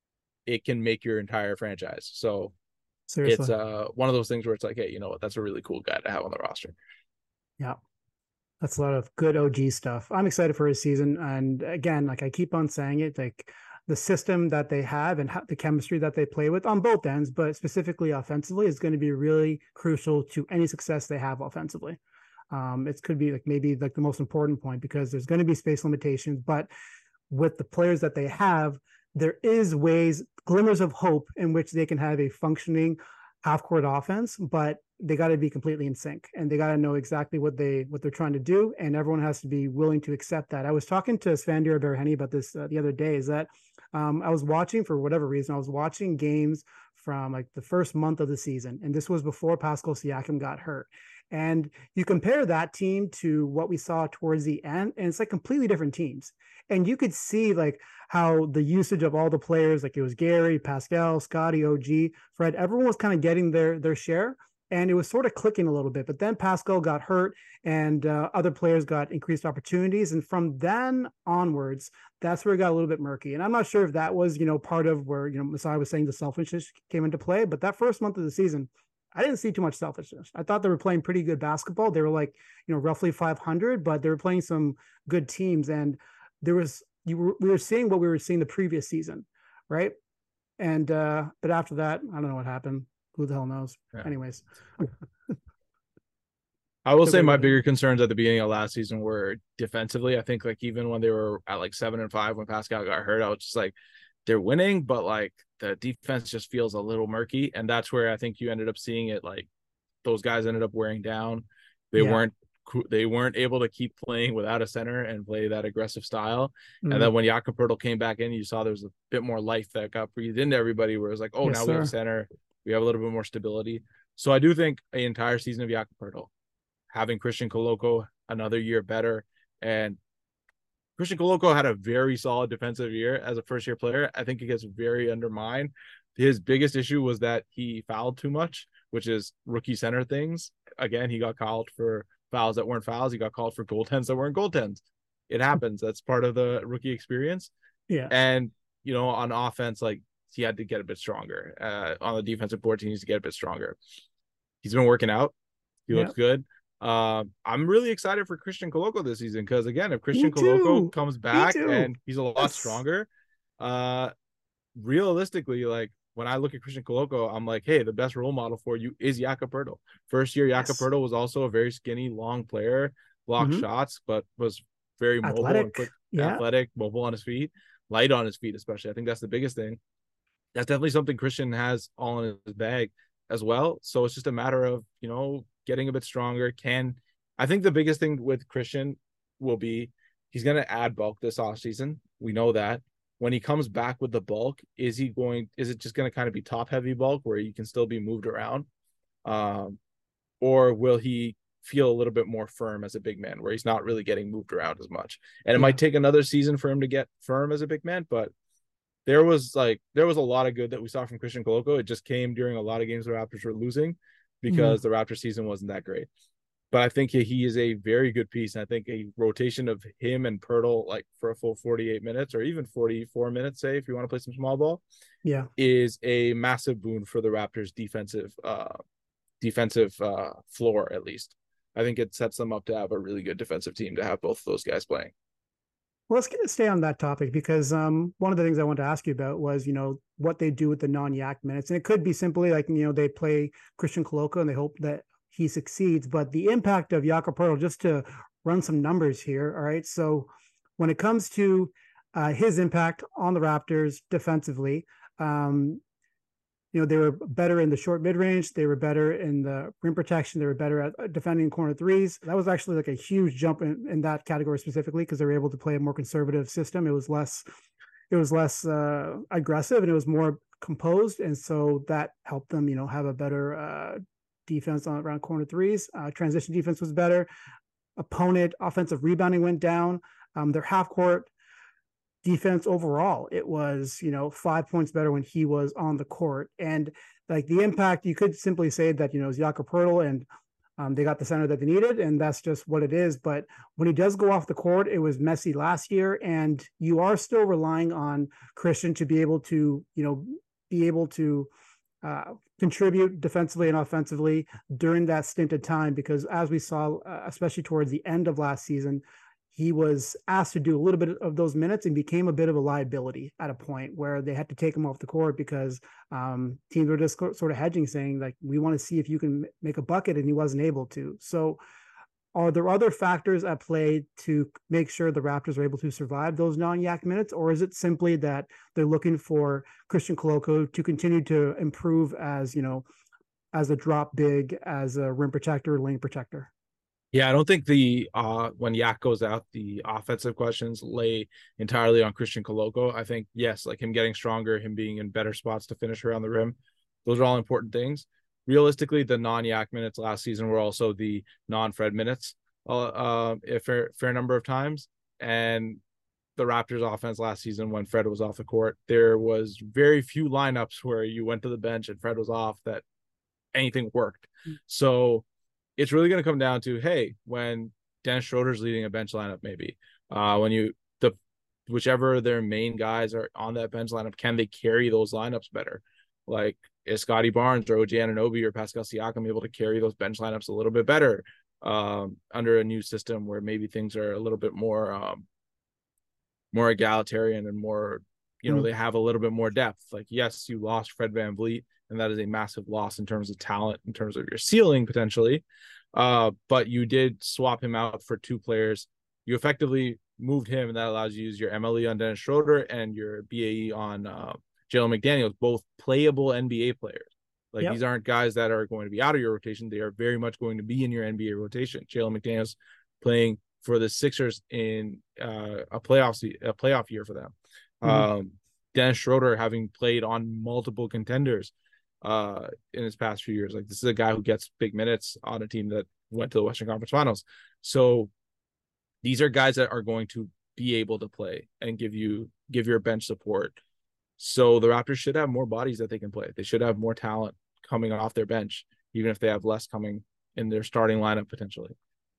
it can make your entire franchise. So Seriously. It's uh one of those things where it's like, hey, you know what, that's a really cool guy to have on the roster. Yeah, that's a lot of good O G stuff. I'm excited for his season, and again, like I keep on saying it, like the system that they have and how, the chemistry that they play with on both ends, but specifically offensively, is going to be really crucial to any success they have offensively. Um, it could be like maybe like the most important point, because there's going to be space limitations, but with the players that they have, there is ways, glimmers of hope in which they can have a functioning half court offense, but they got to be completely in sync and they got to know exactly what they what they're trying to do, and everyone has to be willing to accept that. I was talking to Svandir Berheni about this uh, the other day. Is that um, I was watching for whatever reason I was watching games from like the first month of the season, and this was before Pascal Siakam got hurt. And you compare that team to what we saw towards the end, and it's like completely different teams. And you could see like how the usage of all the players, like it was Gary, Pascal, Scotty, O G, Fred, everyone was kind of getting their their share. And it was sort of clicking a little bit, but then Pascal got hurt and uh, other players got increased opportunities. And from then onwards, that's where it got a little bit murky. And I'm not sure if that was, you know, part of where, you know, Masai was saying the selfishness came into play, but that first month of the season, I didn't see too much selfishness. I thought they were playing pretty good basketball. They were like, you know, roughly five hundred, but they were playing some good teams. And there was, you were, we were seeing what we were seeing the previous season, right? And, uh, but after that, I don't know what happened. Who the hell knows? Yeah. Anyways. I will say my bigger concerns at the beginning of last season were defensively. I think like even when they were at like seven and five, when Pascal got hurt, I was just like, they're winning, but like the defense just feels a little murky. And that's where I think you ended up seeing it. Like those guys ended up wearing down. They yeah. weren't, they weren't able to keep playing without a center and play that aggressive style. Mm-hmm. And then when Jakob Poeltl came back in, you saw there was a bit more life that got breathed into everybody, where it was like, oh, yes, now sir. we have a center. We have a little bit more stability. So I do think an entire season of Jakob Poeltl, having Christian Koloko another year better, and Christian Koloko had a very solid defensive year as a first-year player. I think he gets very undermined. His biggest issue was that he fouled too much, which is rookie center things. Again, he got called for fouls that weren't fouls. He got called for goaltends that weren't goaltends. It happens. That's part of the rookie experience. Yeah. And, you know, on offense, like, he had to get a bit stronger. Uh, on the defensive board, he needs to get a bit stronger. He's been working out. He yeah. looks good. Uh, I'm really excited for Christian Koloko this season because, again, if Christian Koloko comes back and he's a lot yes. stronger, uh, realistically, like when I look at Christian Koloko, I'm like, hey, the best role model for you is Jakob Poeltl. First year, Jakob yes. Poeltl was also a very skinny, long player, blocked mm-hmm. shots, but was very mobile athletic. and quick, yeah. athletic, mobile on his feet, light on his feet, especially. I think that's the biggest thing. That's definitely something Christian has all in his bag as well. So it's just a matter of, you know, getting a bit stronger. Can I think the biggest thing with Christian will be he's going to add bulk this offseason. We know that. When he comes back with the bulk, is he going, is it just going to kind of be top heavy bulk where you can still be moved around? Um, or will he feel a little bit more firm as a big man where he's not really getting moved around as much? And it yeah. might take another season for him to get firm as a big man, but There was like there was a lot of good that we saw from Christian Koloko. It just came during a lot of games the Raptors were losing because mm-hmm. the Raptors season wasn't that great. But I think he, he is a very good piece. And I think a rotation of him and Poeltl, like for a full forty-eight minutes or even forty-four minutes, say, if you want to play some small ball, yeah, is a massive boon for the Raptors' defensive uh, defensive uh, floor, at least. I think it sets them up to have a really good defensive team to have both of those guys playing. Well, let's get, stay on that topic because um, one of the things I wanted to ask you about was, you know, what they do with the non-Yak minutes. And it could be simply like, you know, they play Christian Koloko and they hope that he succeeds. But the impact of Jakob Poeltl, just to run some numbers here, all right? So when it comes to uh, his impact on the Raptors defensively, um, you know, they were better in the short mid-range. They were better in the rim protection. They were better at defending corner threes. That was actually like a huge jump in, in that category specifically because they were able to play a more conservative system. It was less, it was less uh, aggressive and it was more composed. And so that helped them, you know, have a better uh, defense on around corner threes. Uh, transition defense was better. Opponent offensive rebounding went down. Um, their half court defense overall, it was, you know, five points better when he was on the court. And like the impact, you could simply say that, you know, it's Jakob Poeltl and um, they got the center that they needed, and that's just what it is. But when he does go off the court, it was messy last year, and you are still relying on Christian to be able to, you know, be able to uh, contribute defensively and offensively during that stint of time, because as we saw, uh, especially towards the end of last season, he was asked to do a little bit of those minutes and became a bit of a liability at a point where they had to take him off the court because um, teams were just sort of hedging, saying like, we want to see if you can make a bucket, and he wasn't able to. So are there other factors at play to make sure the Raptors are able to survive those non-Yak minutes, or is it simply that they're looking for Christian Koloko to continue to improve as, you know, as a drop big, as a rim protector, lane protector. Yeah, I don't think the uh when Yak goes out, the offensive questions lay entirely on Christian Koloko. I think yes, like him getting stronger, him being in better spots to finish around the rim, those are all important things. Realistically, the non-Yak minutes last season were also the non-Fred minutes, uh, uh, a fair fair number of times. And the Raptors offense last season, when Fred was off the court, there was very few lineups where you went to the bench and Fred was off that anything worked. Mm-hmm. So it's really going to come down to, hey, when Dennis Schroeder's leading a bench lineup, maybe uh, when you the whichever their main guys are on that bench lineup, can they carry those lineups better? Like, is Scotty Barnes or O G Anunoby or Pascal Siakam able to carry those bench lineups a little bit better um, under a new system where maybe things are a little bit more um, more egalitarian and more, you know, mm. they have a little bit more depth. Like, yes, you lost Fred VanVleet, and that is a massive loss in terms of talent, in terms of your ceiling potentially. Uh, but you did swap him out for two players. You effectively moved him, and that allows you to use your M L E on Dennis Schroeder and your B A E on uh, Jalen McDaniels, both playable N B A players. Like, yep. These aren't guys that are going to be out of your rotation. They are very much going to be in your N B A rotation. Jalen McDaniels playing for the Sixers in uh, a playoff a playoff year for them. Mm-hmm. Um, Dennis Schroeder having played on multiple contenders uh, in his past few years. Like, this is a guy who gets big minutes on a team that went to the Western Conference Finals. So these are guys that are going to be able to play and give you give your bench support. So the Raptors should have more bodies that they can play. They should have more talent coming off their bench, even if they have less coming in their starting lineup potentially.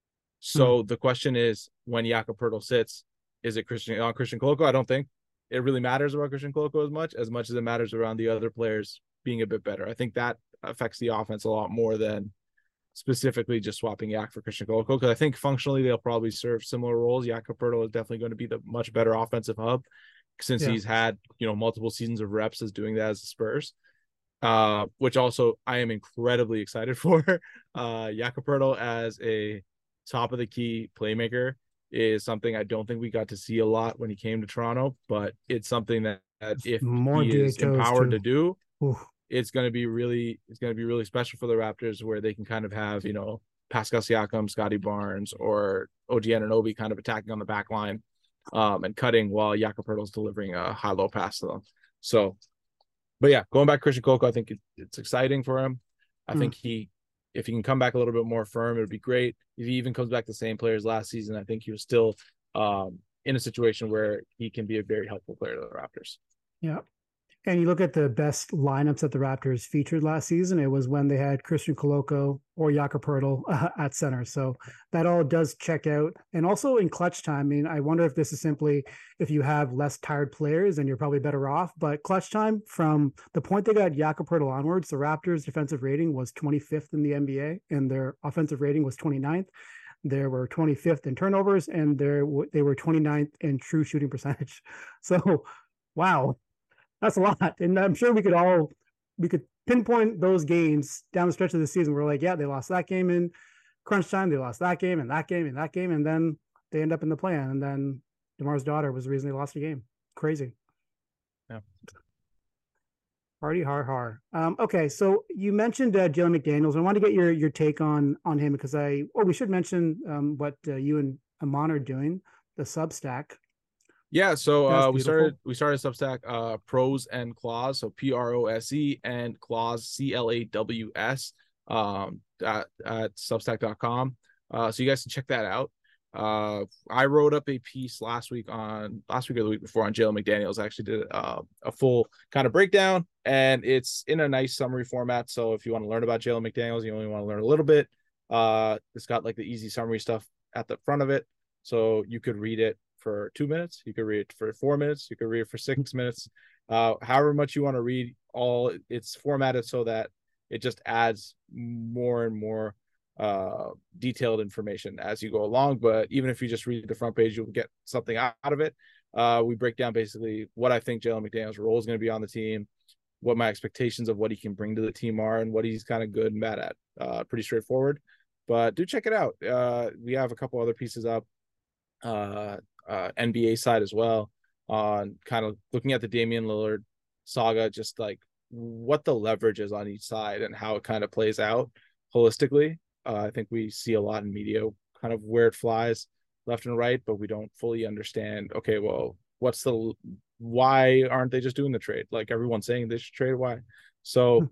So hmm. the question is, when Jakob Poeltl sits, is it Christian on Christian Koloko? I don't think it really matters about Christian Koloko as much, as much as it matters around the other players being a bit better. I think that affects the offense a lot more than specifically just swapping Yak for Christian Koloko, because I think functionally they'll probably serve similar roles. Jakob Poeltl is definitely going to be the much better offensive hub, since yeah. he's had, you know, multiple seasons of reps as doing that as the Spurs, uh, which also I am incredibly excited for. Uh, Jakob Poeltl as a top of the key playmaker is something I don't think we got to see a lot when he came to Toronto, but it's something that, that if More he is empowered too. to do, Oof. it's going to be really, it's going to be really special for the Raptors, where they can kind of have, you know, Pascal Siakam, Scotty Barnes, or O G Anunoby kind of attacking on the back line um, and cutting while Jakob Poeltl is delivering a high-low pass to them. So, but yeah, going back to Christian Koloko, I think it, it's exciting for him. I mm. think he, if he can come back a little bit more firm, it would be great. If he even comes back the same player as last season, I think he was still um, in a situation where he can be a very helpful player to the Raptors. Yeah. And you look at the best lineups that the Raptors featured last season, it was when they had Christian Koloko or Jakob Poeltl uh, at center. So that all does check out. And also in clutch time, I mean, I wonder if this is simply if you have less tired players and you're probably better off. But clutch time, from the point they got Jakob Poeltl onwards, the Raptors' defensive rating was twenty-fifth in the N B A, and their offensive rating was twenty-ninth. They were twenty-fifth in turnovers, and they were twenty-ninth in true shooting percentage. So, wow. That's a lot. And I'm sure we could all, we could pinpoint those games down the stretch of the season. We're like, yeah, they lost that game in crunch time. They lost that game and that game and that game. And then they end up in the plan. And then DeMar's daughter was the reason they lost the game. Crazy. Yeah. Party har har. Um, okay. So you mentioned uh, Jalen McDaniels. I want to get your, your take on, on him, because I, oh, we should mention um, what uh, you and Amon are doing, the Substack. Yeah, so uh, we started we started Substack, uh, Pros and Claws, so P R O S E and Claws, C L A W S, um, at, at Substack dot com. Uh, so you guys can check that out. Uh, I wrote up a piece last week on last week or the week before on Jalen McDaniels. I actually did uh, a full kind of breakdown, and it's in a nice summary format. So if you want to learn about Jalen McDaniels, you only want to learn a little bit. Uh, it's got like the easy summary stuff at the front of it, so you could read it for two minutes, you could read it for four minutes, you could read it for six minutes, uh, however much you want to read. All it's formatted so that it just adds more and more uh, detailed information as you go along. But even if you just read the front page, you'll get something out of it. Uh, we break down basically what I think Jalen McDaniels' role is going to be on the team, what my expectations of what he can bring to the team are, and what he's kind of good and bad at. Uh, pretty straightforward, but do check it out. Uh, we have a couple other pieces up. Uh, uh N B A side as well, on kind of looking at the Damian Lillard saga, just like what the leverage is on each side and how it kind of plays out holistically. Uh, I think we see a lot in media kind of where it flies left and right, but we don't fully understand, okay, well, what's the, why aren't they just doing the trade? Like everyone's saying they should trade, why? So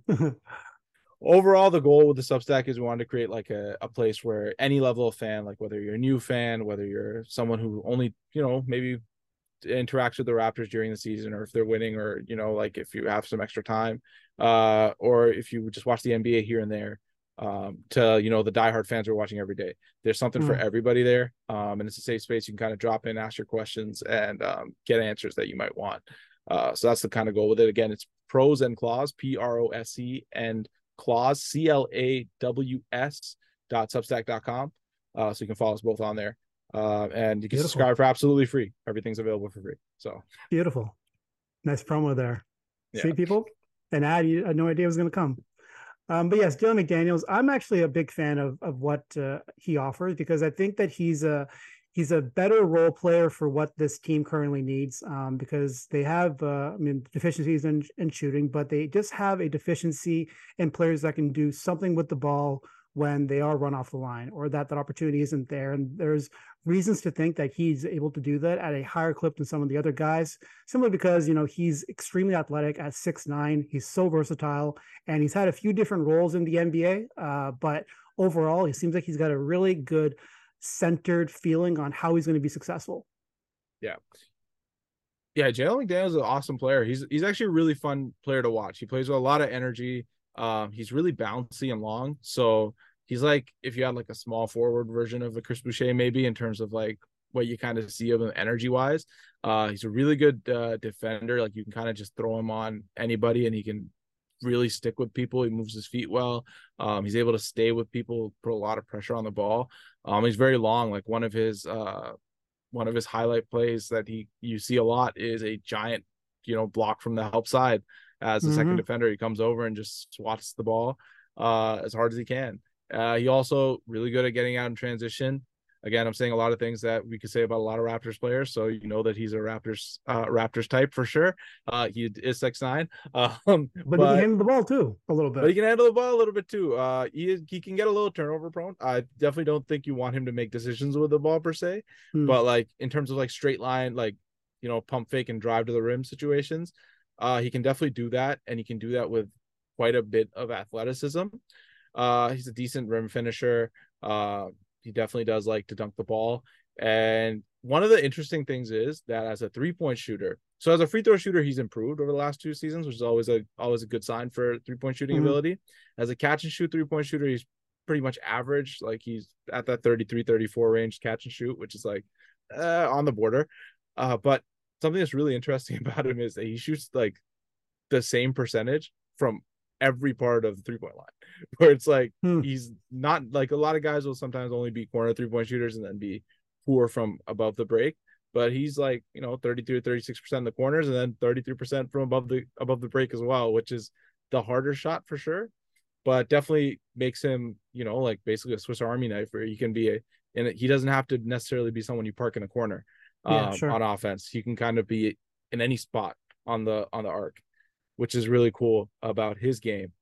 overall, the goal with the Substack is we wanted to create like a, a place where any level of fan, like whether you're a new fan, whether you're someone who only, you know, maybe interacts with the Raptors during the season, or if they're winning, or, you know, like if you have some extra time, uh, or if you just watch the N B A here and there, um, to, you know, the diehard fans who are watching every day. There's something mm. for everybody there. Um, and it's a safe space. You can kind of drop in, ask your questions, and um, get answers that you might want. Uh, so that's the kind of goal with it. Again, it's Pros and Claws, P R O S E, and Claws, C L A W S dot substack dot com. Uh, so you can follow us both on there. Uh, and you can Beautiful. subscribe for absolutely free. Everything's available for free. So beautiful. Nice promo there. Yeah. See, people? An ad, you had no idea it was going to come. Um, but yes, Jalen McDaniels, I'm actually a big fan of of what uh, he offers, because I think that he's a he's a better role player for what this team currently needs, um, because they have, uh, I mean, deficiencies in, in shooting, but they just have a deficiency in players that can do something with the ball when they are run off the line, or that that opportunity isn't there. And there's reasons to think that he's able to do that at a higher clip than some of the other guys, simply because, you know, he's extremely athletic at six nine. He's so versatile, and he's had a few different roles in the N B A. Uh, but overall, he seems like he's got a really good centered feeling on how he's going to be successful. Yeah. Yeah, Jalen McDaniels is an awesome player. He's he's actually a really fun player to watch. He plays with a lot of energy. Um, he's really bouncy and long. So he's like, if you had like a small forward version of a Chris Boucher, maybe, in terms of like what you kind of see of him energy wise. Uh, he's a really good uh, defender. Like you can kind of just throw him on anybody and he can really stick with people. He moves his feet well. Um, he's able to stay with people, put a lot of pressure on the ball. Um, he's very long. Like one of his uh, one of his highlight plays that he you see a lot is a giant, you know, block from the help side. As a mm-hmm. second defender, he comes over and just swats the ball uh, as hard as he can. Uh, he also really good at getting out in transition. Again, I'm saying a lot of things that we could say about a lot of Raptors players, so you know that he's a Raptors uh, Raptors type for sure. Uh, he is six nine, um, but, but he can handle the ball too a little bit. But he can handle the ball a little bit too. Uh, he is, he can get a little turnover prone. I definitely don't think you want him to make decisions with the ball per se, hmm. but like in terms of like straight line, like, you know, pump fake and drive to the rim situations. Uh, he can definitely do that, and he can do that with quite a bit of athleticism. Uh, he's a decent rim finisher. Uh, he definitely does like to dunk the ball. And one of the interesting things is that as a three-point shooter, so as a free throw shooter, he's improved over the last two seasons, which is always a always a good sign for three-point shooting mm-hmm. ability. As a catch and shoot three-point shooter, he's pretty much average. Like he's at that thirty-three, thirty-four range catch and shoot, which is like uh, on the border. Uh, but something that's really interesting about him is that he shoots like the same percentage from every part of the three-point line, where it's like hmm. he's not like a lot of guys will sometimes only be corner three-point shooters and then be poor from above the break, but he's like, you know, thirty-three or thirty-six percent in the corners and then thirty-three percent from above the above the break as well, which is the harder shot for sure, but definitely makes him, you know, like basically a Swiss Army knife where he can be a, and he doesn't have to necessarily be someone you park in a corner. Yeah, um, sure. On offense, he can kind of be in any spot on the on the arc, which is really cool about his game.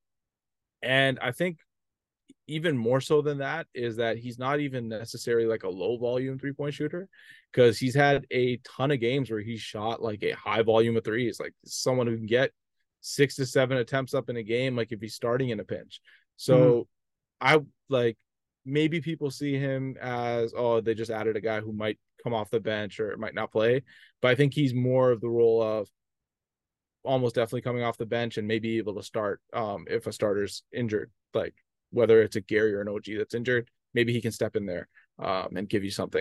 And I think even more so than that is that he's not even necessarily like a low volume three-point shooter, because he's had a ton of games where he's shot like a high volume of threes, like someone who can get six to seven attempts up in a game, like if he's starting in a pinch. So mm-hmm. I like maybe people see him as, oh, they just added a guy who might come off the bench or might not play, but I think he's more of the role of almost definitely coming off the bench and maybe able to start um if a starter's injured, like whether it's a Gary or an O G that's injured, maybe he can step in there um and give you something,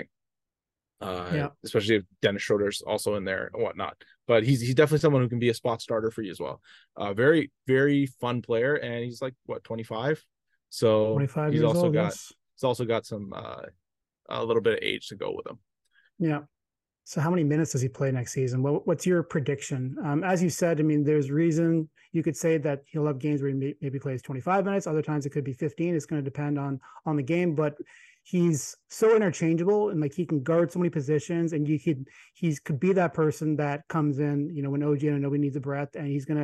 uh yeah. especially if Dennis Schroeder's also in there and whatnot. But he's he's definitely someone who can be a spot starter for you as well. Uh very very fun player, and he's like what twenty-five, so twenty-five he's years also old, got yes. he's also got some uh a little bit of age to go with him. Yeah. So how many minutes does he play next season? What, what's your prediction? Um, as you said, I mean, there's reason you could say that he'll have games where he may, maybe plays twenty-five minutes. Other times it could be fifteen. It's going to depend on on the game, but he's so interchangeable, and like he can guard so many positions, and you could he's could be that person that comes in, you know, when O G and nobody needs a breath, and he's going to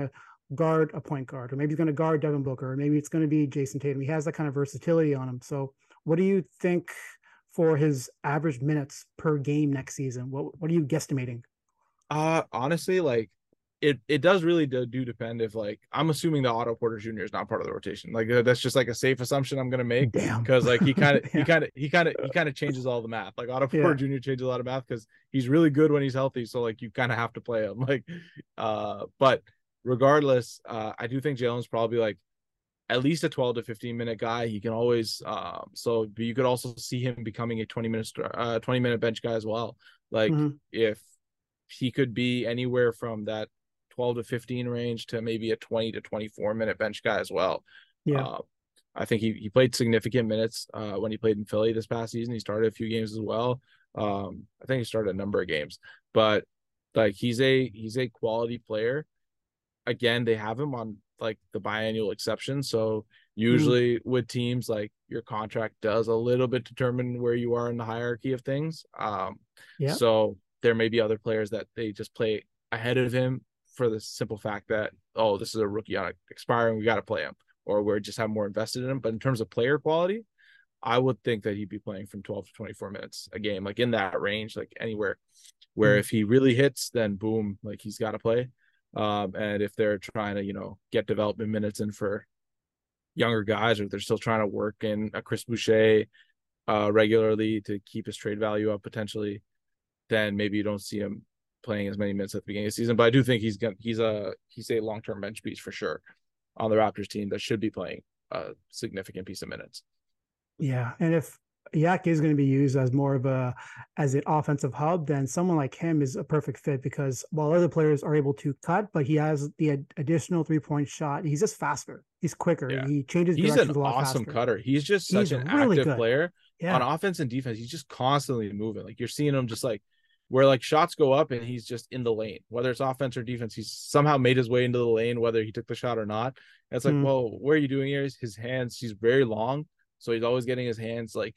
guard a point guard, or maybe he's going to guard Devin Booker, or maybe it's going to be Jason Tatum. He has that kind of versatility on him. So what do you think for his average minutes per game next season? What what are you guesstimating? Uh, honestly, like it it does really do, do depend if like I'm assuming that Otto Porter Junior is not part of the rotation. Like uh, that's just like a safe assumption I'm gonna make. Damn. Because like he kind of Yeah. he kind of he kind of he kind of changes all the math. Like Otto Porter Yeah. Junior changes a lot of math because he's really good when he's healthy. So like you kind of have to play him. Like, uh, but regardless, uh, I do think Jalen's probably like at least a twelve to fifteen minute guy. He can always um so but you could also see him becoming a twenty minute uh twenty minute bench guy as well. Like Mhm. if he could be anywhere from that twelve to fifteen range to maybe a twenty to twenty-four minute bench guy as well. Yeah. Uh, I think he, he played significant minutes uh, when he played in Philly this past season. He started a few games as well. Um, I think he started a number of games, but like he's a he's a quality player. Again, they have him on like the biannual exception. So usually mm. with teams, like your contract does a little bit determine where you are in the hierarchy of things. Um, yeah. So there may be other players that they just play ahead of him for the simple fact that, oh, this is a rookie on expiring, we got to play him, or we're just have more invested in him. But in terms of player quality, I would think that he'd be playing from twelve to twenty-four minutes a game, like in that range, like anywhere where mm. if he really hits, then boom, like he's got to play. Um, and if they're trying to, you know, get development minutes in for younger guys, or they're still trying to work in a Chris Boucher uh, regularly to keep his trade value up potentially, then maybe you don't see him playing as many minutes at the beginning of the season. But I do think he's gonna he's a he's a long term bench piece for sure on the Raptors team that should be playing a significant piece of minutes. Yeah, and if Yak is going to be used as more of a as an offensive hub, then someone like him is a perfect fit, because while other players are able to cut, but he has the ad- additional three point shot. He's just faster. He's quicker. Yeah. He changes he's directions an a lot awesome faster. cutter. He's just such he's an really active good. player yeah. on offense and defense. He's just constantly moving. Like you're seeing him just like where like shots go up and he's just in the lane, whether it's offense or defense. He's somehow made his way into the lane, whether he took the shot or not. And it's like, mm. well, what are you doing here? His hands, he's very long. So he's always getting his hands like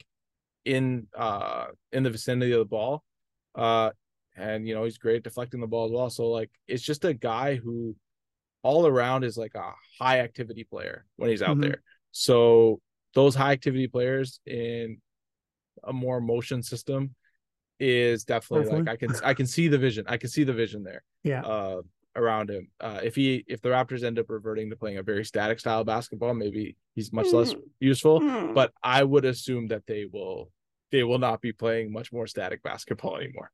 in uh in the vicinity of the ball. Uh and you know, he's great at deflecting the ball as well. So like it's just a guy who all around is like a high activity player when he's out mm-hmm. there. So those high activity players in a more motion system is definitely, definitely. like I can I can see the vision. I can see the vision there. Yeah. Uh around him. Uh if he if the Raptors end up reverting to playing a very static style of basketball, maybe he's much less useful. But I would assume that they will they will not be playing much more static basketball anymore.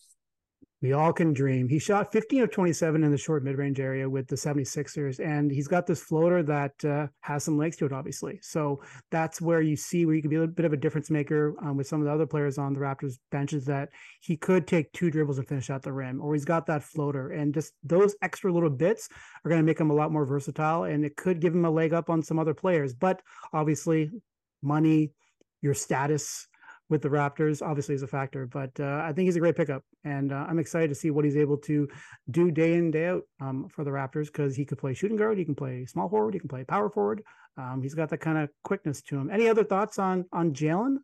We all can dream. He shot fifteen of twenty-seven in the short mid-range area with the seventy-sixers, and he's got this floater that uh, has some legs to it, obviously. So that's where you see where you can be a little bit of a difference maker um, with some of the other players on the Raptors benches, that he could take two dribbles and finish at the rim, or he's got that floater. And just those extra little bits are going to make him a lot more versatile, and it could give him a leg up on some other players. But obviously, money, your status with the Raptors obviously is a factor, but uh, I think he's a great pickup, and uh, I'm excited to see what he's able to do day in, day out um, for the Raptors, because he could play shooting guard, he can play small forward, he can play power forward. Um, he's got that kind of quickness to him. Any other thoughts on on Jalen?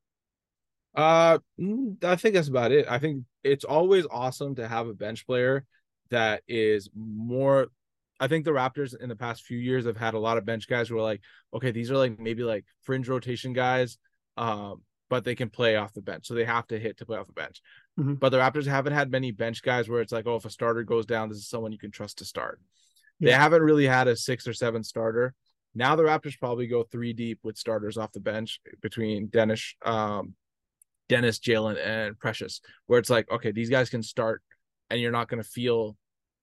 Uh, I think that's about it. I think it's always awesome to have a bench player that is more. I think the Raptors in the past few years have had a lot of bench guys who are like, okay, these are like maybe like fringe rotation guys. Um, but they can play off the bench. So they have to hit to play off the bench. Mm-hmm. But the Raptors haven't had many bench guys where it's like, oh, if a starter goes down, this is someone you can trust to start. Yeah. They haven't really had a six or seven starter. Now the Raptors probably go three deep with starters off the bench between Dennis, um, Dennis, Jalen, and Precious, where it's like, okay, these guys can start and you're not going to feel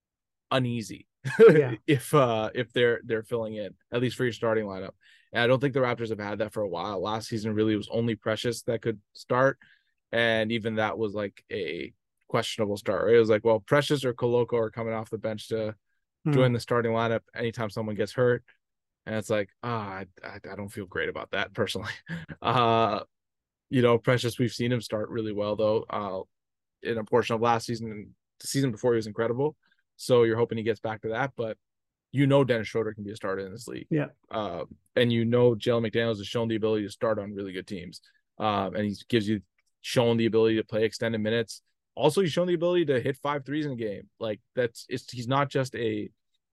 uneasy yeah. if uh, if they're they're filling in, at least for your starting lineup. And I don't think the Raptors have had that for a while. Last season really was only Precious that could start. And even that was like a questionable start. Right? It was like, well, Precious or Koloko are coming off the bench to hmm. join the starting lineup anytime someone gets hurt. And it's like, ah, oh, I, I don't feel great about that personally. Uh, you know, Precious, we've seen him start really well, though, uh, in a portion of last season. And the season before, he was incredible. So you're hoping he gets back to that. But you know Dennis Schroeder can be a starter in this league. Yeah. Uh, and you know Jalen McDaniels has shown the ability to start on really good teams. Um, and he gives you shown the ability to play extended minutes. Also, he's shown the ability to hit five threes in a game. Like that's it's he's not just a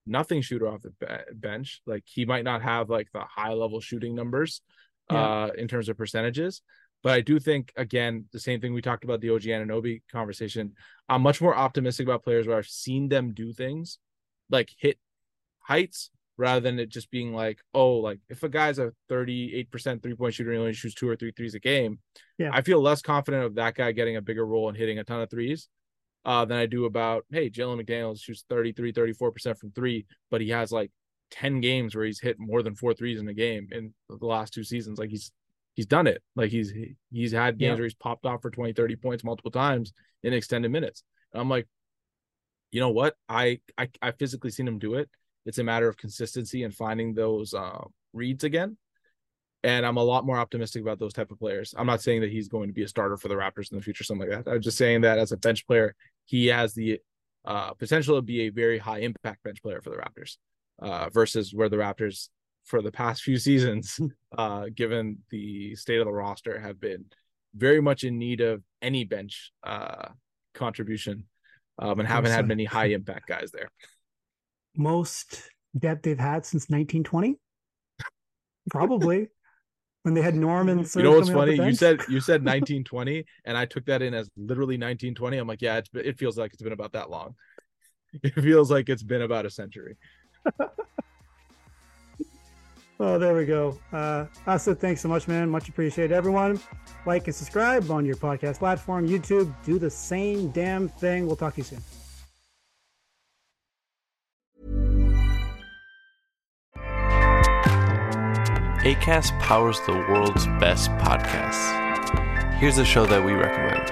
nothing shooter off the be- bench. Like he might not have like the high level shooting numbers Yeah. uh, in terms of percentages. But I do think, again, the same thing we talked about the O G Anunoby conversation. I'm much more optimistic about players where I've seen them do things like hit heights rather than it just being like, oh, like if a guy's a thirty-eight percent three-point shooter and he only shoots two or three threes a game, Yeah. I feel less confident of that guy getting a bigger role and hitting a ton of threes uh, than I do about, hey, Jalen McDaniels shoots thirty-three, thirty-four percent from three, but he has like ten games where he's hit more than four threes in a game in the last two seasons. Like he's he's done it. Like he's he's had games Yeah. where he's popped off for twenty, thirty points multiple times in extended minutes. And I'm like, you know what? I, I I physically seen him do it. It's a matter of consistency and finding those uh, reads again. And I'm a lot more optimistic about those type of players. I'm not saying that he's going to be a starter for the Raptors in the future, something like that. I'm just saying that as a bench player, he has the uh, potential to be a very high impact bench player for the Raptors uh, versus where the Raptors for the past few seasons, uh, given the state of the roster, have been very much in need of any bench uh, contribution um, and haven't had many high impact guys there. Most depth they've had since nineteen twenty, probably, when they had Norman. You know what's funny? You said you said nineteen twenty, and I took that in as literally nineteen twenty. I'm like, yeah, it's, it feels like it's been about that long. It feels like it's been about a century. Oh, there we go. Uh, Asad, thanks so much, man. Much appreciated. Everyone, like and subscribe on your podcast platform, YouTube. Do the same damn thing. We'll talk to you soon. Acast powers the world's best podcasts. Here's a show that we recommend.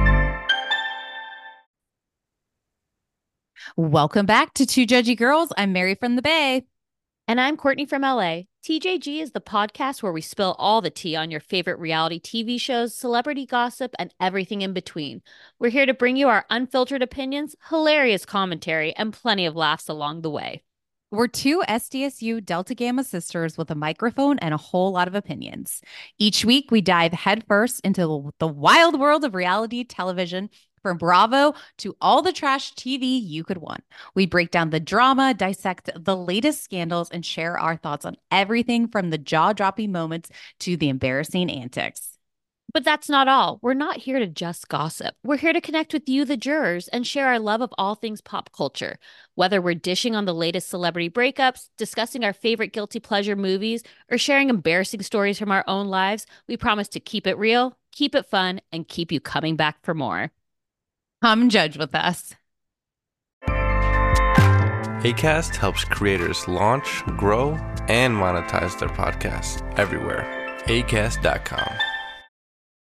Welcome back to Two Judgy Girls. I'm Mary from the Bay. And I'm Courtney from L A. T J G is the podcast where we spill all the tea on your favorite reality T V shows, celebrity gossip, and everything in between. We're here to bring you our unfiltered opinions, hilarious commentary, and plenty of laughs along the way. We're two S D S U Delta Gamma sisters with a microphone and a whole lot of opinions. Each week, we dive headfirst into the wild world of reality television, from Bravo to all the trash T V you could want. We break down the drama, dissect the latest scandals, and share our thoughts on everything from the jaw-dropping moments to the embarrassing antics. But that's not all. We're not here to just gossip. We're here to connect with you, the jurors, and share our love of all things pop culture. Whether we're dishing on the latest celebrity breakups, discussing our favorite guilty pleasure movies, or sharing embarrassing stories from our own lives, we promise to keep it real, keep it fun, and keep you coming back for more. Come judge with us. Acast helps creators launch, grow, and monetize their podcasts everywhere. acast dot com.